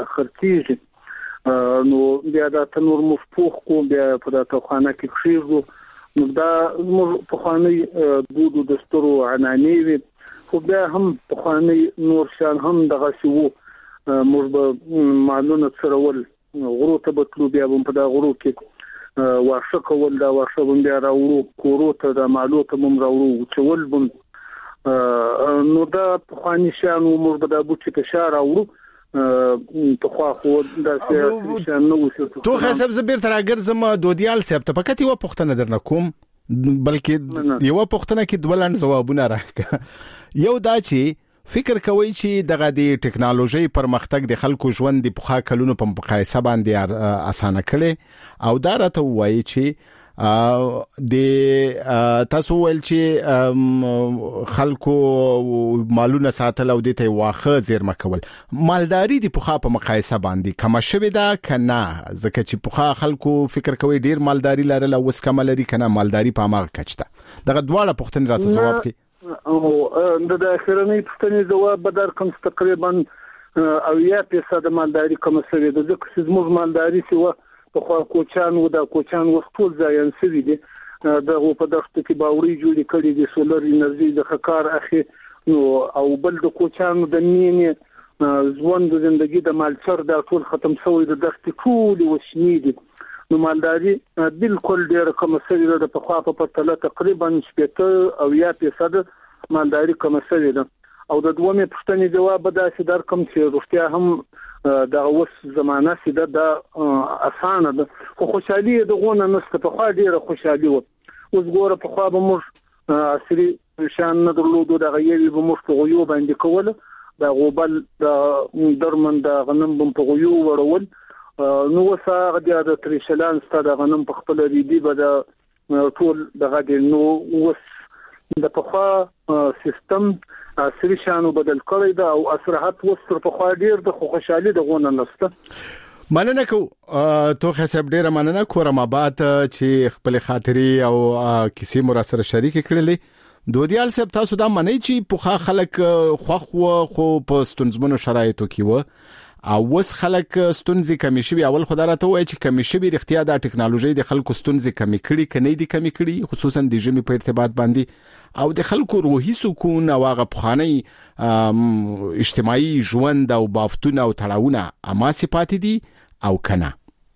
خرڅیږي نو بیا دا تنور مفپوخ کو بیا په د توخانه کې خېږو نو دا موږ په خواني دودو دستور عنانی وي خو بیا هم په خواني نور شان هم دغه شو موږ به معلومه سرول غرو ته بتلو بیا په دا غرو کې واښه کول دا واښه بم بیا راوړو کورو ته د معلومه مم راوړو چول بم نو دا په خواني شان موږ به د بوټي په شار اورو په خوا خو دا شان نو وسو تو حساب زبیر تر اگرزم دودیال سیب ته پکې و پښتنه درنه کوم بلکې یو پښتنه کې دولن جوابونه راک یو دا چې فکر کوي چې دغه د ټکنالوژي پرمختګ د خلکو ژوند د پخا کلونو په مقایسه باندې اسانه کړي او دا راته وایي چې د تاسو ول چې خلکو مالونه ساتل او د ته واخه زیرمه کول مالداري د پخا په مقایسه باندې کم شوه دا کنه ځکه چې پخا خلکو فکر کوي ډیر مالداري لرله اوس کم لري کنه مالداري په ماغه کچته دغه دواړه پوښتنې راته جواب کړي او د اخرنۍ پوښتنې جواب به در کوم تقریبا او یا پیسه د مالداري کوم څه د ځکه چې زموږ مالداري سی په خو کوچان و دا کوچان وختول ځایان سوي دي دغه په دغه کې باوري جوړې کړې دي سولر انرژي د خکار اخی نو او بل د کوچان د نینې ژوند د ژوندۍ د مالچر د ټول ختم شوی د دغه ټول وشنی دي نو مالداري بالکل ډېر کوم څه د په خوا په پرتله تقریبا شپږ او یا پیسه مالداري کوم څه ده او د دومره پښتني جواب به دا چې در کوم چې روغتیا هم دا اوس زمانہ سیده دا اسانه ده خو خوشحالي دغه نسته په خوا ډیره خوشحالي و اوس ګوره په خوا به موږ اصلي شان نه درلودو د غیوي به موږ په غيو باندې کوله دا غوبل د درمن د غنم په غيو ورول نو وسه د تریشلان ستاد غنم په خپل ریدي به د ټول دغه نو وس د په خوا سیستم اصلي شانو بدل کړی دا او اسرحت وستر په خوا ډیر د خوشحالي دغه نسته مننه کو تو حساب ډیر مننه کورم آباد چې خپل خاطري او کیسې مر سره شریک کړلې دودیال صاحب تاسو دا منئ چې په خلک خوخو خو په ستونزمنو شرایطو کې و او وس خلک ستونزې کمی شي اول خدای راته وایي چې کمی شي اختیار د ټکنالوژي د خلکو ستونزې کمی کړي کني دي کمی کړي خصوصا د ژمي په ارتباط باندې او د خلکو روحي سکون او هغه بخاني اجتماعي ژوند او بافتونه او تړاونه اما صفات دي او کنه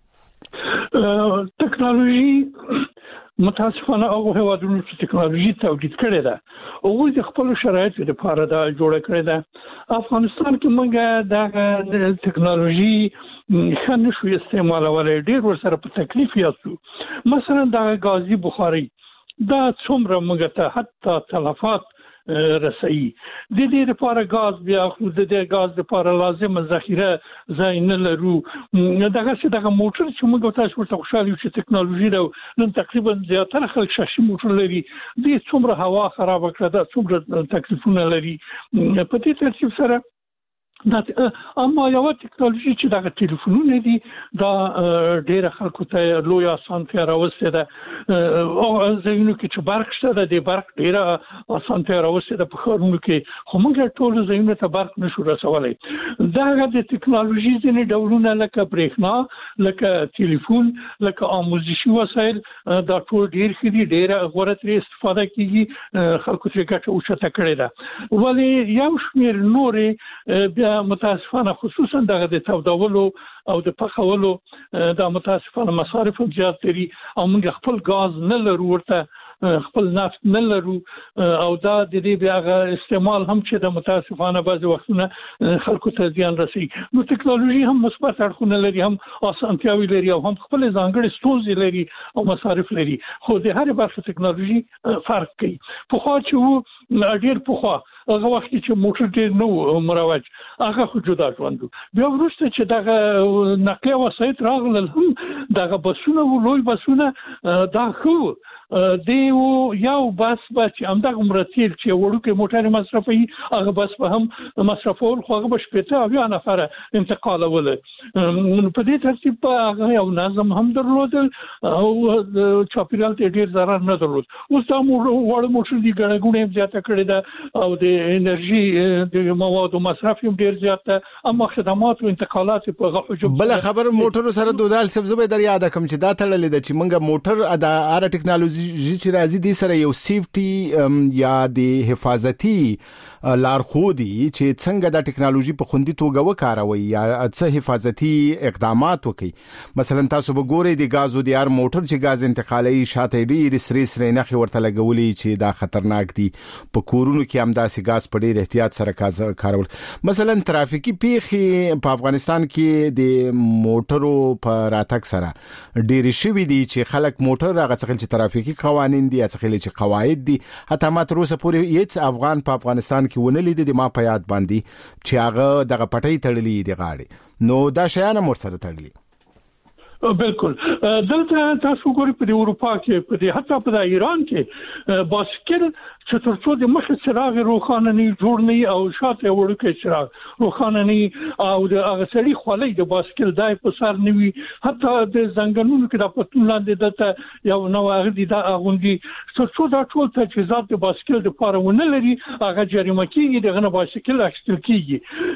ټکنالوژي متاسفانه هغه هوادونو چې ټکنالوژي تولید کړې ده او د خپل شرایطو لپاره دا جوړه کړې ده افغانستان کې موږ د ټکنالوژي خنه شو استعمالولای ډیر ورسره په تکلیف یاسو مثلا د غازي بخاري دا څومره موږ ته حتی تلفات رسي د دې لپاره غاز بیا خو د دې غاز لپاره لازم ذخیره ځای نه لرو دغه څه دغه موټر چې موږ تاسو ورته خوشاله یو چې ټکنالوژي دا نن تقریبا زیاتره خلک شاشي موټر لري د څومره هوا خراب کړه دا څومره تکلیفونه لري په دې ترتیب سره دا اما یو ټکنالوژي چې دا ټلیفونونه دي دا ډېر خلکو ته لوی اسانتیا راوستي ده او زینو کې چې برق شته د برق ډېر اسانتیا راوستي ده په خورونو کې خو موږ ټول زینو ته برق نشو رسولای دا د ټکنالوژي ځینې ډولونه لکه برېښنا لکه ټلیفون لکه آموزشي وسایل دا ټول ډېر خېدي ډېر غوړه ترې استفاده کیږي خلکو ته ګټه اوچته کړې ده ولی یو شمېر نورې متاسفانه خصوصا دغه د تودولو او د پخولو د متاسفانه مصارف زیات دي او موږ خپل غاز نه لرو ورته خپل نفت نه لرو او دا د دې بیا استعمال هم چې د متاسفانه بعض وختونه خلکو ته زیان رسي نو ټکنالوژي هم مثبت اړخونه لري هم اسانتیاوي لري او هم خپل ځانګړي ستونزې لري او مصارف لري خو د هر برخه ټکنالوژي فرق کوي په خو چې ډېر په خو هغه وخت چې موټر ډېر نو مروج هغه خو جدا ژوند بیا وروسته چې دغه نقلیه وسایط راغلل هم دغه بسونه لوی بسونه دا خو دیو یو بس بچ همدغه مرتیل چې وړوکې موټر مصرفي هغه بس به هم مصرفول خو هغه بشپته او یا نفر انتقال ول په دې ترتیب هغه یو نظم هم درلود او چاپیرال ته ډیر ضرر نه درلود اوس دا وړ موټر دی ګڼګونه زیاته کړی دا او د انرژي د موادو مصرف هم ډیر زیاته اما خدمات او انتقالات په غوښه بل خبر موټر سره دودال سبزه به در یاد کوم چې دا تړلې ده چې موږ موټر ادا ار ټکنالوژي چې راځي د سره یو سیفټي یا د حفاظتي لارښودي چې څنګه د ټکنالوژي په خوندي توګه وکاروي یا څه حفاظتي اقدامات وکړي مثلا تاسو به ګورئ د غازو د ار موټر چې غاز انتقالي شاته ډیر سری سری نه ورته لګولي چې دا خطرناک دي په کورونو کې هم داسې غاز په ډیر احتیاط سره کارول مثلا ترافیکي پیښې په افغانستان کې د موټرو په راتګ سره ډیر شوي دي چې خلک موټر هغه څنګه چې ترافیکي قوانين دي څنګه چې قواعد دي حتی ما تر اوسه پورې هیڅ افغان په افغانستان کې ونه لیدي د ما په یاد باندې چې هغه دغه پټي تړلې دي غاړي نو دا شیان مور سره تړلې بالکل دلته تاسو ګورئ په اروپا کې په حتی په ایران کې باسکل چې ترڅو د مخ چراغ روښانه نه جوړ نه او شاته وړوکی چراغ روښانه نه او د هغه سړي خولې د باسکل دای په سر نیوي حتی د زنګونو کې د پټون لاندې دته یو نو هغه د اغوندي ترڅو دا ټول تجهیزات د باسکل د پاره ونه لري هغه جریمه کیږي دغه نه باسکل اخیستل کیږي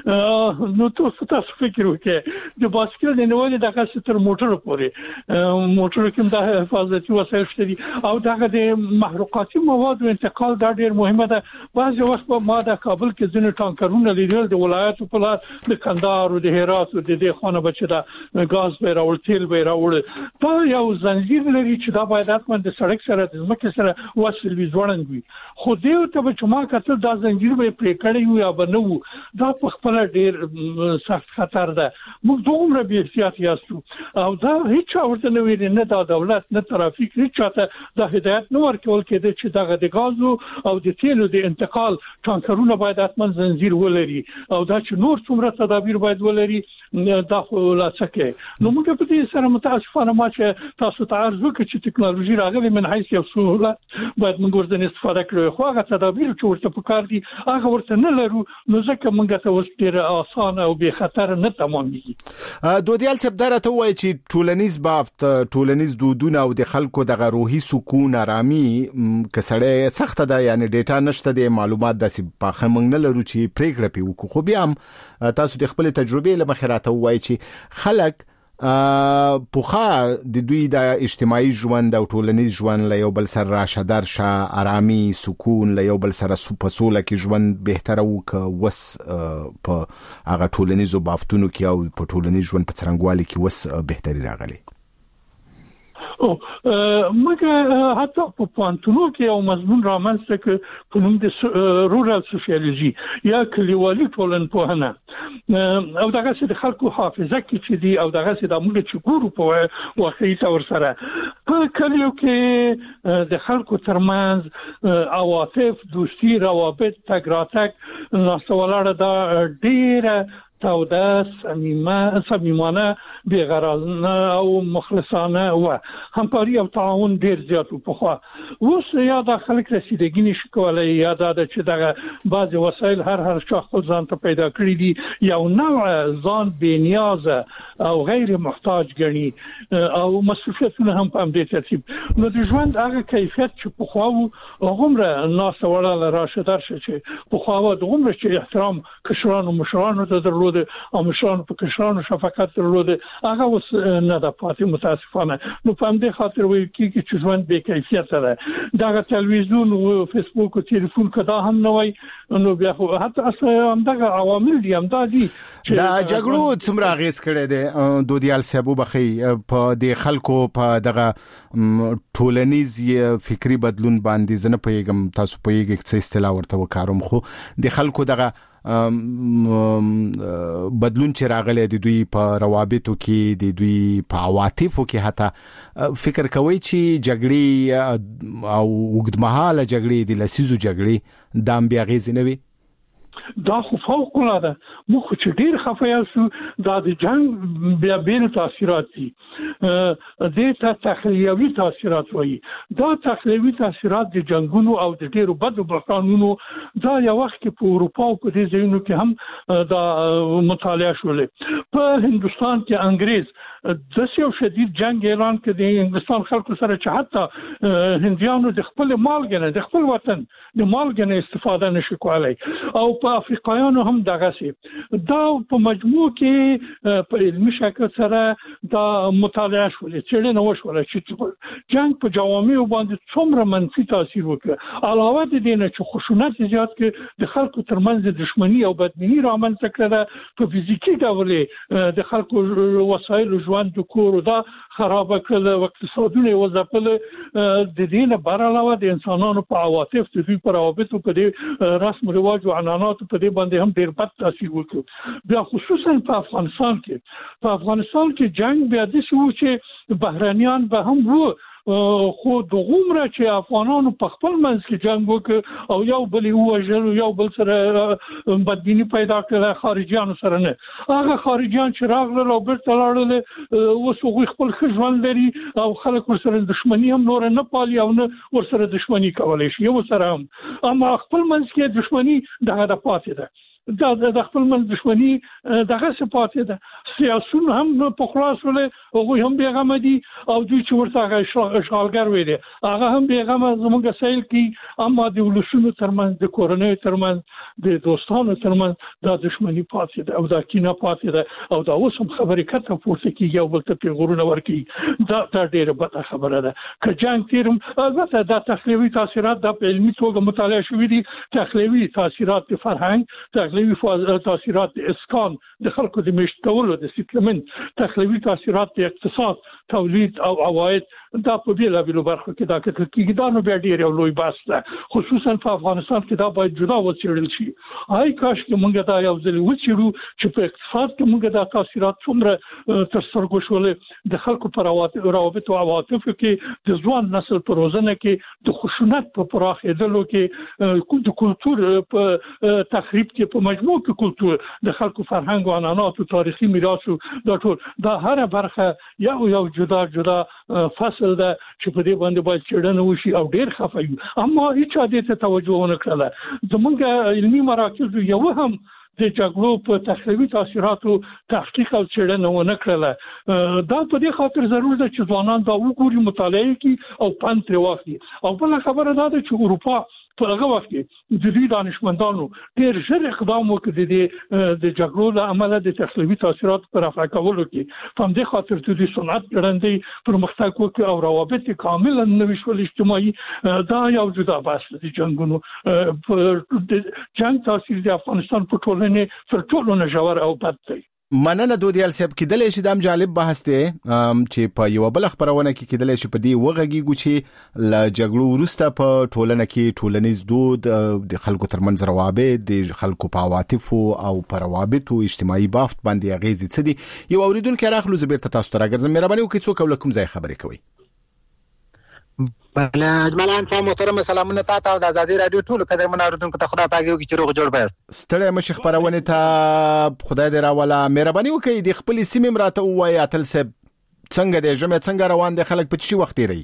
نو تاسو تاسو فکر وکړئ د باسکل د نوولې دغه ستر موټر پورې موټر کې د حفاظتي وسایل شته او دغه د محروقاتي موادو انتقال دا ډیر مهمه ده بعض وخت په ما د کابل کې ځینې ټانکرونه لیدل د ولایتو په لار د کندهار او د هرات او د دې خانه بچی دا غاز به راوړ تیل به راوړ دا یو زنجیر لري چې دا باید حتما د سړک سره د ځمکې سره وصل وي ځوړند وي خو دې ته چې ما کتل دا زنجیر به پرې کړی وي یا بنو دا په خپل ډیر سخت خطر ده موږ دومره بې احتیاط یاستو او دا هیڅ ورته نه ویل نه د دولت نه ترافیک هیڅ چاته د هدایت نو ورکول کېده چې دغه د غازو او د تیلو د انتقال ټانکرونه باید حتما زنجیر ولري او دا چې نور څومره تدابیر باید ولري دا خو لا څه نو موږ په دې سره متاسفانه ما چې تاسو ته عرض وکړ چې ټکنالوژي راغلي من حیث یو سهولت باید موږ ورته استفاده کړو خو هغه تدابیر چې ورته پکار دي هغه ورته نه لرو نو ځکه موږ ته اوس ډېر اسانه او به خطر نه تمامېږي دودیال صاحب دا راته وایي چې ټولنیز بافت ټولنیز دودونه او د خلکو دغه روحي سکون آرامي کسړې سخت ده یعنی ډیټا نشته د معلومات داسې پاخه موږ نه لرو چې پریکړه پی وکړو خو بیا هم تاسو د خپل تجربې له مخې راته وایي چې خلک پوخا د دوی د اجتماعي ژوند او ټولنیز ژوند له یو بل سره راشه درشه آرامي سکون له یو بل سره سوپسوله کې ژوند بهتره وک وس په هغه ټولنیزو بافتونو کې او په ټولنیز ژوند په څرنګوالي کې وس بهتري راغلي او موږ حتی په پوهنتونو کې یو مضمون رامنځته کړ په نوم د رورال سوشیالوژي یا کلیوالي ټولنپوهنه او دغه څه د خلکو حافظه کې چې دی او دغه څه د موږ چې ګورو په واقعي تور سره په کلیو کې د خلکو ترمنځ عواطف دوستي روابط تګ راتګ ناسولاړه دا ډیره توده صمیمه صمیمانه بی‌غرضانه او مخلصانه و همکاری او تعاون ډیر زیات په خوا اوس یا د خلک رسیدګي نشي کولای یا د چې دغه بعض وسایل هر هر شخص خپل ځان ته پیدا کړی دي یو نوع ځان بنیاز او غیر محتاج ګڼي او مسؤلیتونه هم په دې ترتیب نو د ژوند هغه کیفیت چې په خوا او عمره ناس وړاله راشه درشه چې په خوا او عمره چې احترام کشران او مشران ته درلود او مشران په کشرانو شفقت درلود هغه اوس نه د پاتې متاسفانه نو په دې خاطر وایي چې چې ژوند به کیفیت ده دا تلویزیون او فیسبوک او تلیفون کدا هم نه وای نو بیا خو حتی اصل هم دا عوامل دي هم دا دي دا جګړو څومره غیس کړي دي دودیال صاحب بخي په د خلکو په دغه ټولنیز فکری بدلون باندې زنه پیغام تاسو پیګ څه اصطلاح ورته وکاروم خو د خلکو دغه بدلون چې راغلی د دوی په روابطو کې د دوی په عواطفو کې حتی فکر کوي چې جګړې او وګدمحاله جګړې د لسیزو جګړې دام بیا غیزي نه وي دا خو فوق العاده مخ چې ډیر خفه یاسو دا د جنگ بیا بیل تاثیرات دي د ته تخلیوي تاثیرات وایي دا تخلیوي تاثیرات د جنگونو او د ډیرو بدو بحرانونو دا یو وخت کې په اروپا او په دې ځایونو کې هم دا مطالعه شولې په هندستان کې انګريز د سیو شدید جنگ اعلان کړ د انګلستان خلکو سره چې حتی هندیانو د خپل مالګنه د خپل وطن د مالګنه استفاده نشي کولای او په افریقایانو هم دغه سي دا په مجموع کې په علمي شکل سره دا مطالعه شولې چې نه وشول چې جنگ په جوامع باندې څومره منفي تاثیر وکړ علاوه د دې نه چې خشونت زیات کې د خلکو ترمنځ دښمنی او بدبینی رامنځته کړه په فزیکی ډول د خلکو وسایل ژوند د کور دا خراب کړل او اقتصادونه وځپل د دې نه بار علاوه د انسانانو په عواطف د دوی پر روابط په دې رسم رواج او عنعنات په دې باندې هم ډیر بد تاثیر وکړ بیا خصوصا په افغانستان کې په افغانستان کې جنگ بیا د شو چې بهرانيان به هم وو خو د عمره چې افغانانو په خپل منځ کې جنگ وکړ او یو بل وژل یو بل سره بدبینی پیدا کړه خارجيانو سره نه هغه خارجيان چې راغله او بیرته لاړل اوس هغه خپل ژوند لري او خلک ورسره دښمنی هم نور نه پالي او نه ورسره دښمنی کولای شي یو سره هم اما خپل منځ کې دښمنی دغه د پاتې ده دا د خپل من دښمنی دغه صفات ده سیاسون هم په خلاص ولې او هم بیغم دي او دوی چې ورته اشغالګر ویلي هغه هم بیغم زموږ سیل کې اما د ولسونو ترمنځ د کورنۍ ترمنځ د دوستانو ترمنځ دا دښمنی پاتې ده او دا کینه پاتې ده او دا اوس هم خبرې کته پورته کیږي او بل ته پیغورونه ورکي دا دا ډیره بده خبره ده که جنگ تیرم البته دا تخلیوي تاثیرات د علمي توګه مطالعه شوې دي تخلیوي تاثیرات د فرهنګ تخلیوي تاثیرات د اسکان د خلکو د مشتولو د سیټلمنت تخلیوي تاثیرات د اقتصاد تولید او عواید دا په بیل بیلو برخو کې دا کتل کېږي دا نو بیا ډیر یو لوی بحث ده خصوصا په افغانستان کې دا باید جدا وڅېړل شي هاي کاش کې موږ دا یو ځل وڅېړو چې په اقتصاد کې موږ دا تاثیرات څومره تر سترګو شولې د خلکو پر روابط او عواطف کې د ځوان نسل پر روزنه کې د خشونت په پراخېدلو کې د کلتور په تخریب کې په مجموع کې کلتور د خلکو فرهنګ او عنعنات او تاریخي میراث دا ټول دا هر برخه یو یو جدا جدا فصل ده چې په دې باندې باید چېړنه وشي او ډېر خفه یو اما هیڅ دې ته توجه ونه کړله زموږ علمي مراکز یو هم د جګړو په تخریبي تاثیراتو تحقیق او چېړنه ونه کړله دا په دې خاطر ضروري ده چې ځوانان دا وګوري مطالعه کړي او پند ترې واخلي او بله خبره دا ده چې اروپا په هغه وخت کې د دې دانشمندانو ډېر ژر اقدام وکړ د د جګړو له امله د تخریبي تاثیراتو پر رفع کولو کې په دې خاطر چې د صنعت ګړندې پرمختګ وکړ او روابط کاملا نوي شول اجتماعي دا یو جدا بحث دی جنگونو جنگ تاثیر د افغانستان په ټولنې پر ټولو نه ژور او بد دی مننه دودیال صاحب کېدل شي دام جالب بحث دی چې په یو بل خبرونه کې کېدل شي په دې وغږیږي چې ل جګړو ورسته په ټولنه کې ټولنیز دود د خلکو ترمنځ روابط د خلکو په عواطف او پر روابط او اجتماعي بافت باندې اغیزې څه دي یو اوریدونکو راخلو زبیر ته تاسو ته راګرځم مهرباني وکړئ څوک ولکم ځای خبرې کوي بله اجمالاً ته محترم سلامونه تاسو او د آزادي رادیو ټول قدرمن اوریدونکو ته خدای پاک یو چې روغ جوړ پاست ستړی مشي خبرونه ته خدای دې راولا مهرباني وکړي د خپل سیمه مراته وای اتل سب څنګه دې جمع څنګه روان دي خلک په چی وخت لري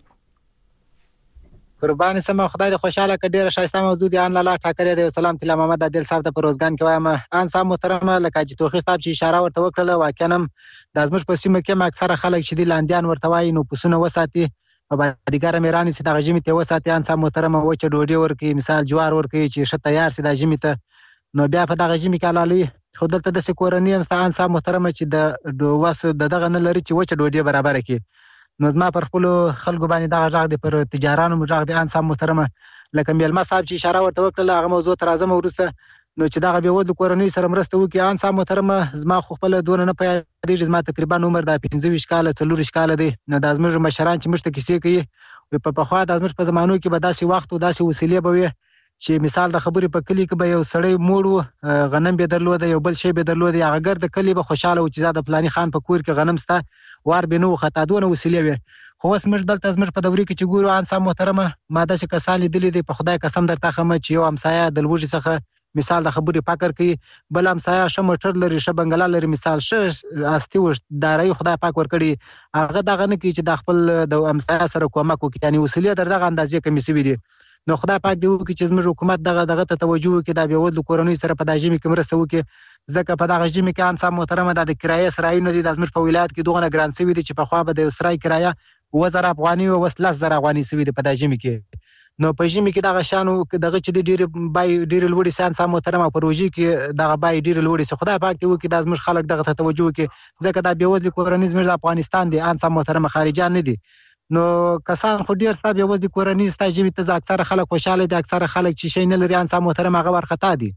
قربان سم خدای دې خوشاله کړي ډیر شایسته موضوع دی ان الله ټاکره دی سلام تعالی محمد عادل صاحب ته په روزګان کې وایم ان صاحب محترم لکه چې توخي صاحب چې اشاره ورته وکړه واقعا د ازمش په سیمه کې اکثره خلک چې د لاندیان ورته وای نو پسونه وساتي او دیګر میرانی سي د غجمی ته وساتي ان صاحب محترم وچه ډوډۍ ورکي مثال جوار ورکي چې ش تیار سي د غجمی ته نو بیا په د غجمی کې لالي خودلته د سکورنی هم ان صاحب محترم چې د واس د دغه نه لري چې وچه ډوډۍ برابر کړي نو زما پر خپل خلکو باندې دغه ځاګ د پر تجارانو مجاغ د ان صاحب محترم لکه میلما صاحب چې اشاره ورته وکړه هغه موضوع تر اعظم ورسته نو چې دغه به ود کورنۍ سره مرسته وکي ان صاحب محترم زما خپل دونه نه پیدا زما تقریبا عمر د پنځه ویشت کال څلور ویشت کال دی نو د ازمر مشران چې مشته کیسې کوي په پخوا د ازمر په زمانو کې به داسې وخت او داسې وسیلې به وي چې مثال د خبرې په کلی کې به یو سړی موړو غنم به درلود یو بل شی به درلود هغه ګر د کلی به خوشاله او چې زاده پلاني خان په کور کې غنم ستا وار به نو خطا دونه وسیلې وي خو اوس موږ دلته زموږ په دوري کې چې ګورو ان صاحب محترمه ماده چې کسان لیدلې دي په خدای قسم درته خمه چې یو امسایا د لوږې څخه مثال د خبرې پاکر کوي بل امسایا شمټر لري شبنګلا لري مثال شش استي وش داري خدای پاک ور کړی هغه دغه نه کی چې د خپل د امسایا سره کومک وکړي یعنی وسیلې در دغه اندازې کمی سوي دي نو خدای پاک دی وکړي چې زموږ حکومت دغه دغه ته توجه وکړي دا به ود کورنۍ سره په داجمي کې مرسته وکړي ځکه په دغه جمع کې ان صاحب محترمه د کرایه سرای نه دي د زموږ په ولایت کې دوغه ګران سوي دي چې په خوا به د سرای کرایه وزر افغاني او وسلس زر افغاني سوي دي په داجمي کې نو په جمع کې دغه شانو دغه چې ډیر بای ډیر لوړي سان صاحب محترمه پروژې کې دغه بای ډیر لوړي سي خدای پاک دی وکړي د زموږ خلک دغه ته توجه وکړي ځکه دا به وځي کورنۍ زموږ د افغانستان دي ان صاحب محترمه خارجان نه دي نو کسان خو ډیر صاحب یو د کورنۍ ستاجمي ته اکثر خلک خوشاله دي اکثر خلک چې شي نه لري ان صاحب محترمه هغه ورختا دي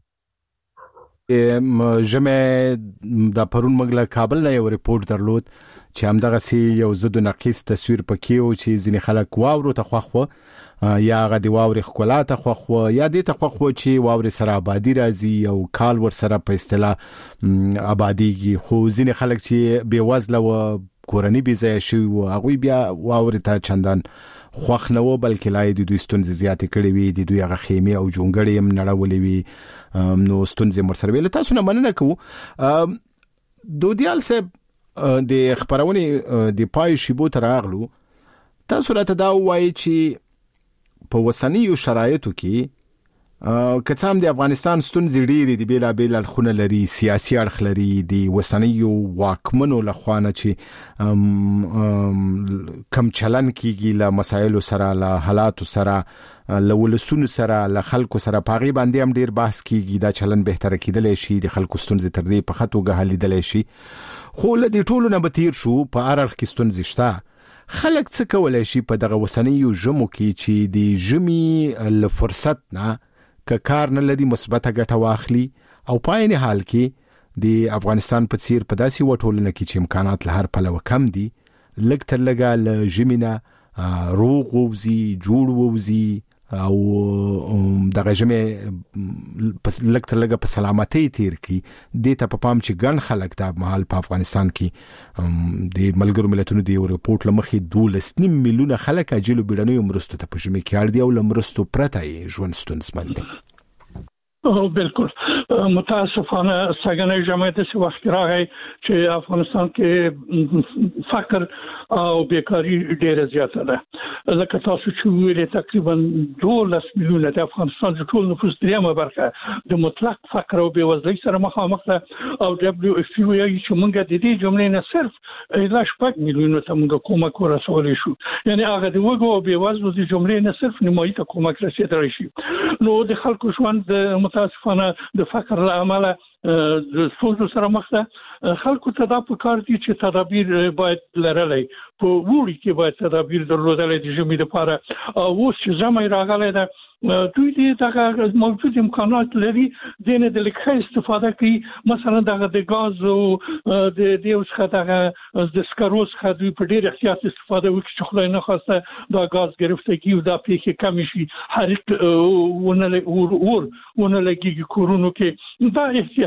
جمع د پرون مګله کابل نه یو ریپورت درلود چې هم دغه سي یو زد نقیس تصویر پکې او چې ځینې خلک واورو ته خوخو یا غدي واوري خپل ته خوخو یا دې ته خوخو چې واوري سره آبادی راځي او کال ور سره په اصطلاح آبادیږي خو ځینې خلک چې بے وزله و کورنۍ بي ځای شي او هغه بیا واوري ته چندان خوخ نه و بلکې لای د دوی ستونزې زیاتې کړې وي د دوی هغه خیمه او جونګړې هم نړولې وي نو ستونزې مرسره ویل تاسو نه مننه کوو دودیال صاحب د خبرونه د پای شیبو تر اغلو تاسو راته دا وایي چې په وسنیو شرایطو کې کڅ هم د افغانستان ستونزې ډېرې دي بیل بیل خونه لري سیاسي اړخ لري د وسنیو واکمنو لخوانه چې کم چلن کیږي له مسایلو سره له حالاتو سره له ولسونو سره له خلکو سره پاغي باندې هم ډېر بحث کیږي دا چلن بهتره کیدلې شي د خلکو ستونزې تر دې په خطو غهلیدلې شي خو له دې ټولو نه بتیر شو په اړه کې ستونزې شته خلک څه کولای شي په دغه وسنیو جمو کې چې د جمی له فرصت نه که کار نه لري مثبته ګټه واخلي او پاینه حال کې د افغانستان په څیر په داسې وټولنه کې چې امکانات له هر پلوه کم دي لږ تر لږه له جمینه روغ ووزي جوړ ووزي او دغه جمع پس لږ تر لږه په سلامتۍ تیر کی د ته په پام چې ګڼ خلک د محل په افغانستان کې د ملګرو ملتونو د یو ریپورت لمخې دولس نیم میلیونه خلک اجلو بیړنیو مرستو ته په جمع کې اړ دي او لمرستو پرته یې ژوند ستونزمن دي او بالکل متاسفانه څنګه جمعیت څخه وخت راغی چې افغانستان کې فقر او بیکاری ډیره زیاته ده ځکه تاسو چې ویل تقریبا دولس میلیونه د افغانستان د ټول نفوس دریمه برخه د مطلق فقر او بیوزلۍ سره مخامخ ده او دبليو اف پی وایي چې موږ د دې جملې نه صرف اله شپږ میلیونه ته موږ کومک ورسولې شو یعنی هغه د وګړو او بیوزلو د جملې نه صرف نیمایي ته کومک رسیدلی شي نو د خلکو ژوند متاسفانه د فقر له امله د ستونزو سره مخ ده خلکو ته دا په کار دي چې تدابیر باید لرلای په وړي کې باید تدابیر درلودل د جمعې لپاره او اوس چې زمای راغلی ده دوی دې دغه موجود امکانات لري د نه د لکه استفاده کوي مثلا دغه د غاز او د دې اوس خدغه د سکروس خدوی په ډیر احتیاط استفاده وکړي چې خدای نه خواسته دا غاز گرفتگی او دا پیښه کم شي حریق ونه اور ونه لګي کورونو کې دا احتیاط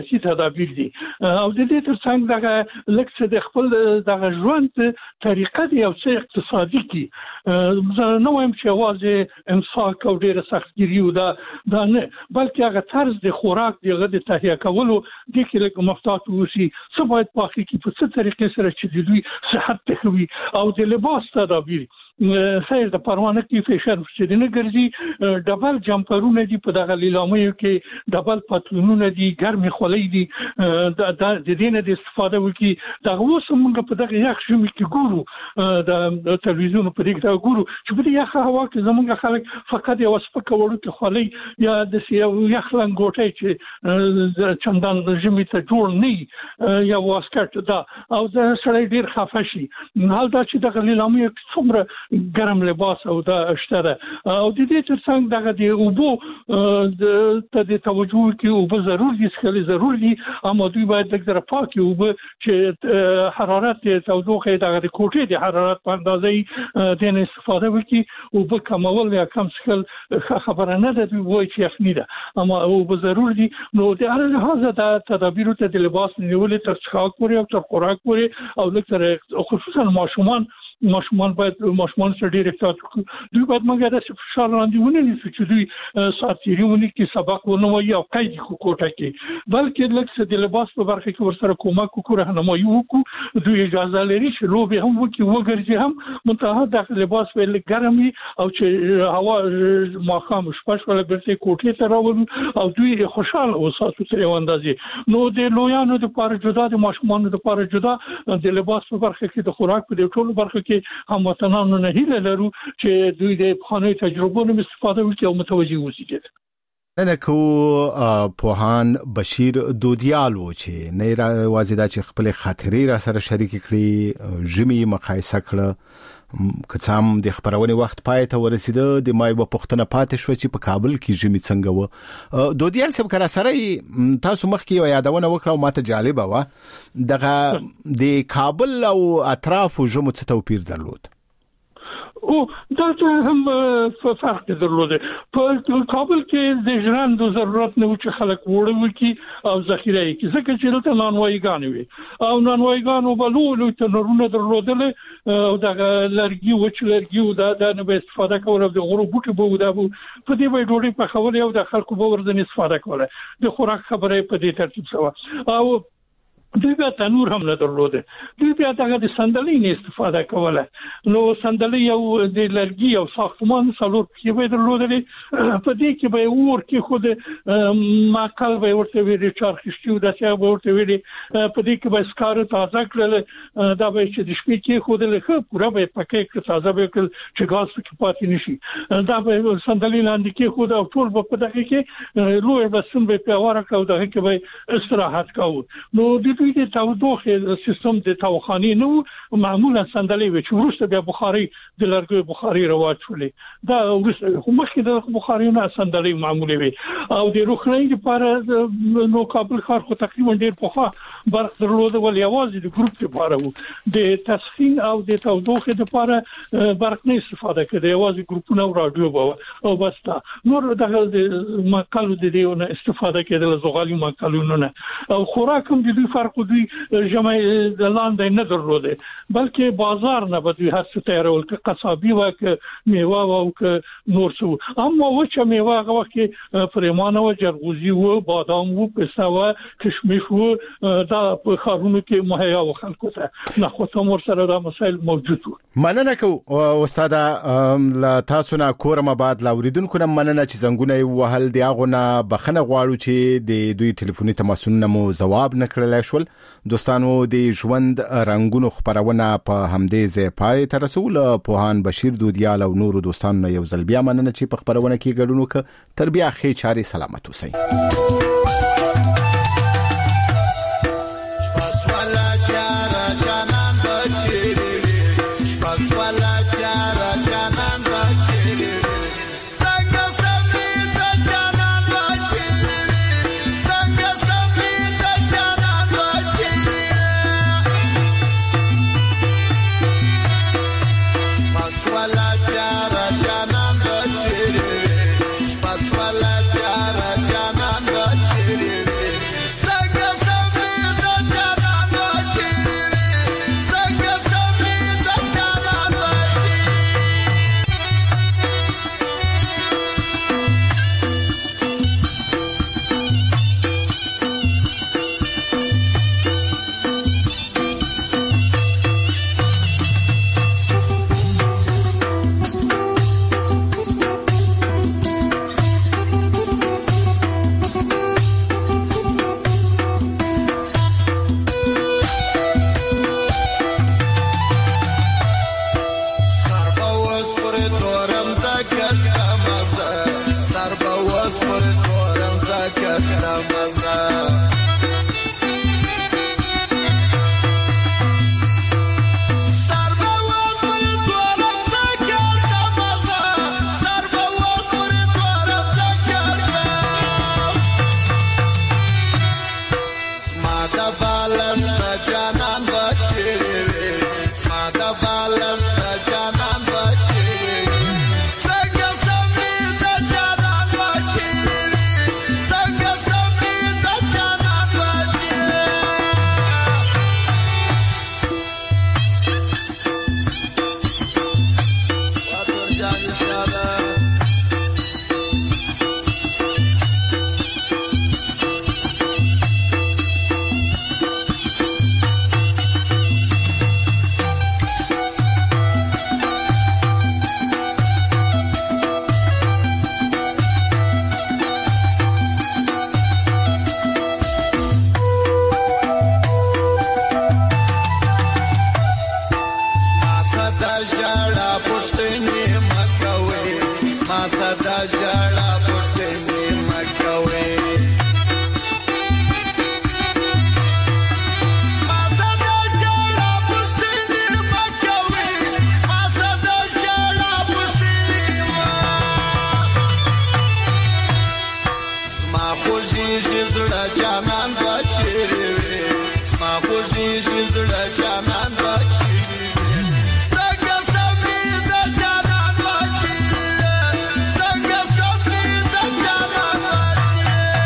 سیاسي تدابیر دي او د دې ترڅنګ دغه لکه د خپل دغه ژوند طریقه دی او څه اقتصادي کی نو هم چې واځي امساک او ډیره سختګیری او دا دا نه بلکې هغه طرز د خوراک دغه د تهیه کولو د کې لکه محتاط وسی څه باید پاکي کی په څه طریقې سره چې د دوی صحت تخوي او د لباس تدابیر خیر د پروانه کې فشار چې نه ګرځي ډبل جمپرونه دي په دغه لیلامو کې ډبل پتلونونه دي ګرمي خولې دي د د دینه د استفاده وکي دغه وسمږه په دغه یخ شمې کې ګورو د تلویزیون په دې کې ګورو چې په یخ هوا کې زمونږ خلک فقط یو سپکه وړو کې خولې یا د یخ لنګوټي چې چندان ژمي ته جوړ نه یا واسکټ دا او د سړی ډیر خفه شي حال دا چې دغه لیلامو کې څومره ګرم لباس او دا اشتره او د دې ترڅنګ دغه د اوبو ته د توجه کې اوبو ضروري دي څخه ضروري دي اما دوی باید دغه پاکي اوبو چې حرارت تودوخه دغه د کوټې د حرارت په اندازې د استفاده وکړي اوبو کمول یا کم څخه خبره نه ده دوی وایي چې یخني ده اما اوبو ضروري دي نو د هر لحاظه د تدابیر ته د لباس نیولې تر څښاک پورې او تر خوراک پورې او لکه خصوصا ماشومان ماشومان باید ماشومان سره ډیر احتیاط وکړي دوی باید موږ د فشار لاندې ونه نیسو چې دوی ساتيرونه کې سبق ونه وایي او قید کوټه کې بلکې لکه د لباس په برخه کې ورسره کومک وکړو راهنمایي وکړو دوی اجازه لري چې لوبي هم وکړي وګرځي هم منتها د لباس په ګرمي او چې هوا ماخام شپږ ولا برته کوټه ته راوړو او دوی خوشاله وساتو تر یو اندازې نو د لویانو د لپاره جدا د ماشومانو د لپاره جدا د لباس په برخه کې د خوراک په ټولو برخه کې هموطنانو نه هیله لرو چې دوی د خانوي تجربو استفاده وکړي او متوجي اوسي. نن کو پوهان بشیر دودیال و چې نه را وازیدا چې خپل خاطرې را سره شریک کړي ژمی مقایسه کړه کڅام د خبرونه وخت پای ته ورسیده د مای په پښتنه پاتې شو چې په کابل کې ژمی څنګه و دودیال سم کرا سره تاسو مخ کې یادونه وکړه ماته جالبه و دغه د کابل او اطراف ژمو څه توپیر درلود او دا هم فرق درلوده په کابل کې د ژوند ضرورت نه و چې خلک وړو وکي او ذخیره یې ځکه چې دلته نانوایګان وي او نانوایګانو بلولو ته نورونه درلودل او دا لرګي وچ لرګي دا د نه استفاده کول د غرو بوټي بو دا په دې وای ډوډۍ په خول یو د خلکو به ورځنی استفاده کوله د خوراک خبره په دې ترتیب سوا او دوی بیا تنور هم نه درلوده دوی بیا دغه د صندلۍ نه استفاده کوله نو صندلۍ یو د لرګي او ساختمان څلور کې به درلوده په دې کې به ور کې خود ماقل به ورته ویل چارخشتي د څه به ورته ویل په دې کې به سکاره تازه کړل دا به چې د شپې کې خود له خو پورا به پکې کې تازه به کړل چې ګاز کې پاتې نشي دا به صندلۍ لاندې کې خود او ټول په دغه کې لوی بسم به پیواره کو دغه کې به استراحت کوو نو د د تودوخه سیستم د توخانی نو معمولا صندلۍ و چې ورسته بیا بخاري د لرګي بخاري رواج شولې دا ورسته مخکې د بخاري نه صندلۍ معمولی وي او د روخنۍ لپاره نو کابل ښار خو تقریبا ډیر پخوا برق درلود ول یوازې د ګروپ لپاره وو د تسخين او د تودوخه لپاره برق نه استفاده کړي یوازې ګروپونه او رادیو بو او بس تا نور دغه د مقالو د دیونه استفاده کړي زغالي مقالونو نه او خوراک هم د فرق دوی جمعي د لاندې نه درلوده بلکې بازار نه بدوي هر څه تیارول ک قصابي واک میوه او ک نور څه اما وچه میوه هغه کې پرېمانه او جرغوزي او بادام او پسته او کشمش او دا په خارونو کې مهیا او خلکو ته نه خو تمور سره دا مسائل موجود وو مننه کو استاد لا تاسو نه کورم بعد لا اوریدونکو نه مننه چې زنګونه وهل دی غونه بخنه غواړو چې د دوی ټلیفوني تماسونه مو جواب نکړل شول دوستانو د ژوند رنگونو خبرونه په همدې ځای پای ته رسول پوهان بشیر دودیال او نور دوستانو یو ځل بیا مننه چې په خبرونه کې ګډون وکړ تر بیا خې چاري سلامت اوسئ But شي زړه جانان بچي څنګه سمې د جانان بچي څنګه سمې د جانان بچي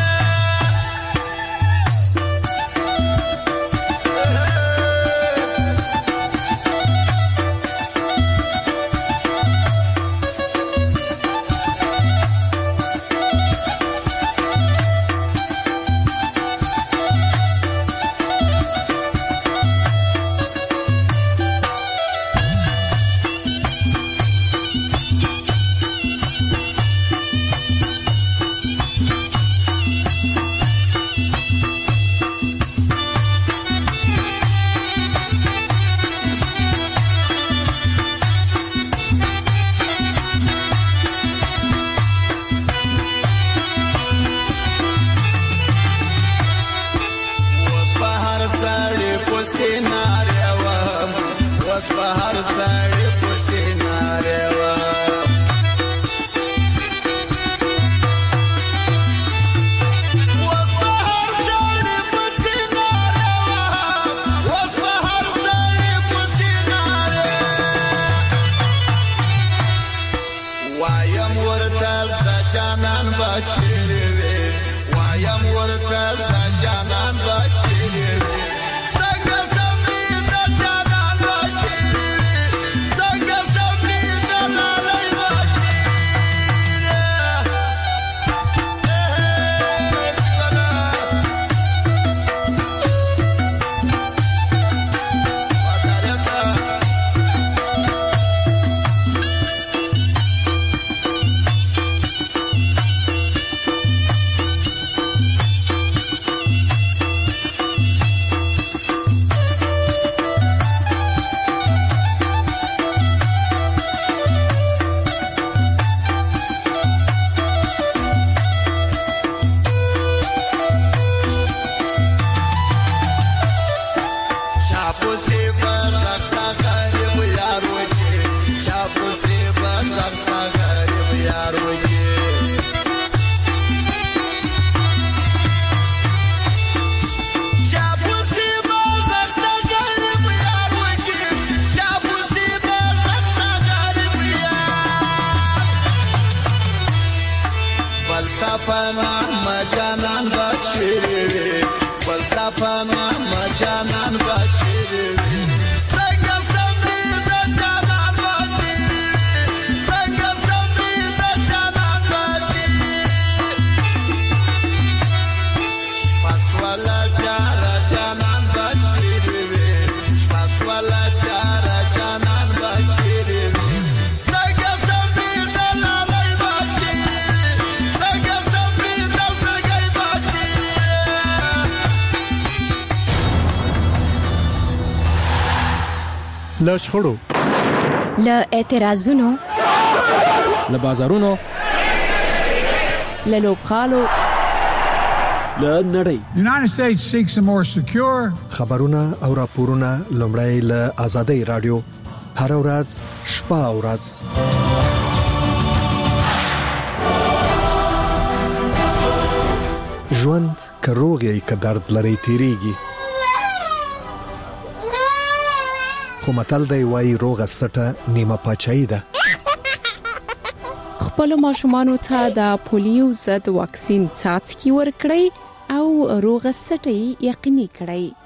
له شخړو له اعتراضونو له بازارونو له لوبغالو له نړۍ United States seeks a more secure خبرونه او راپورونه لومړی له آزادۍ رادیو هر ورځ شپه او ورځ ژوند کروغي ک درد لري تیریږي خو متل دی وای روغه سټه نیمه پچای ده خپل ماشومان ته د پولیو ضد واکسین څاڅکي ورکړئ او روغه سټي یقیني کړئ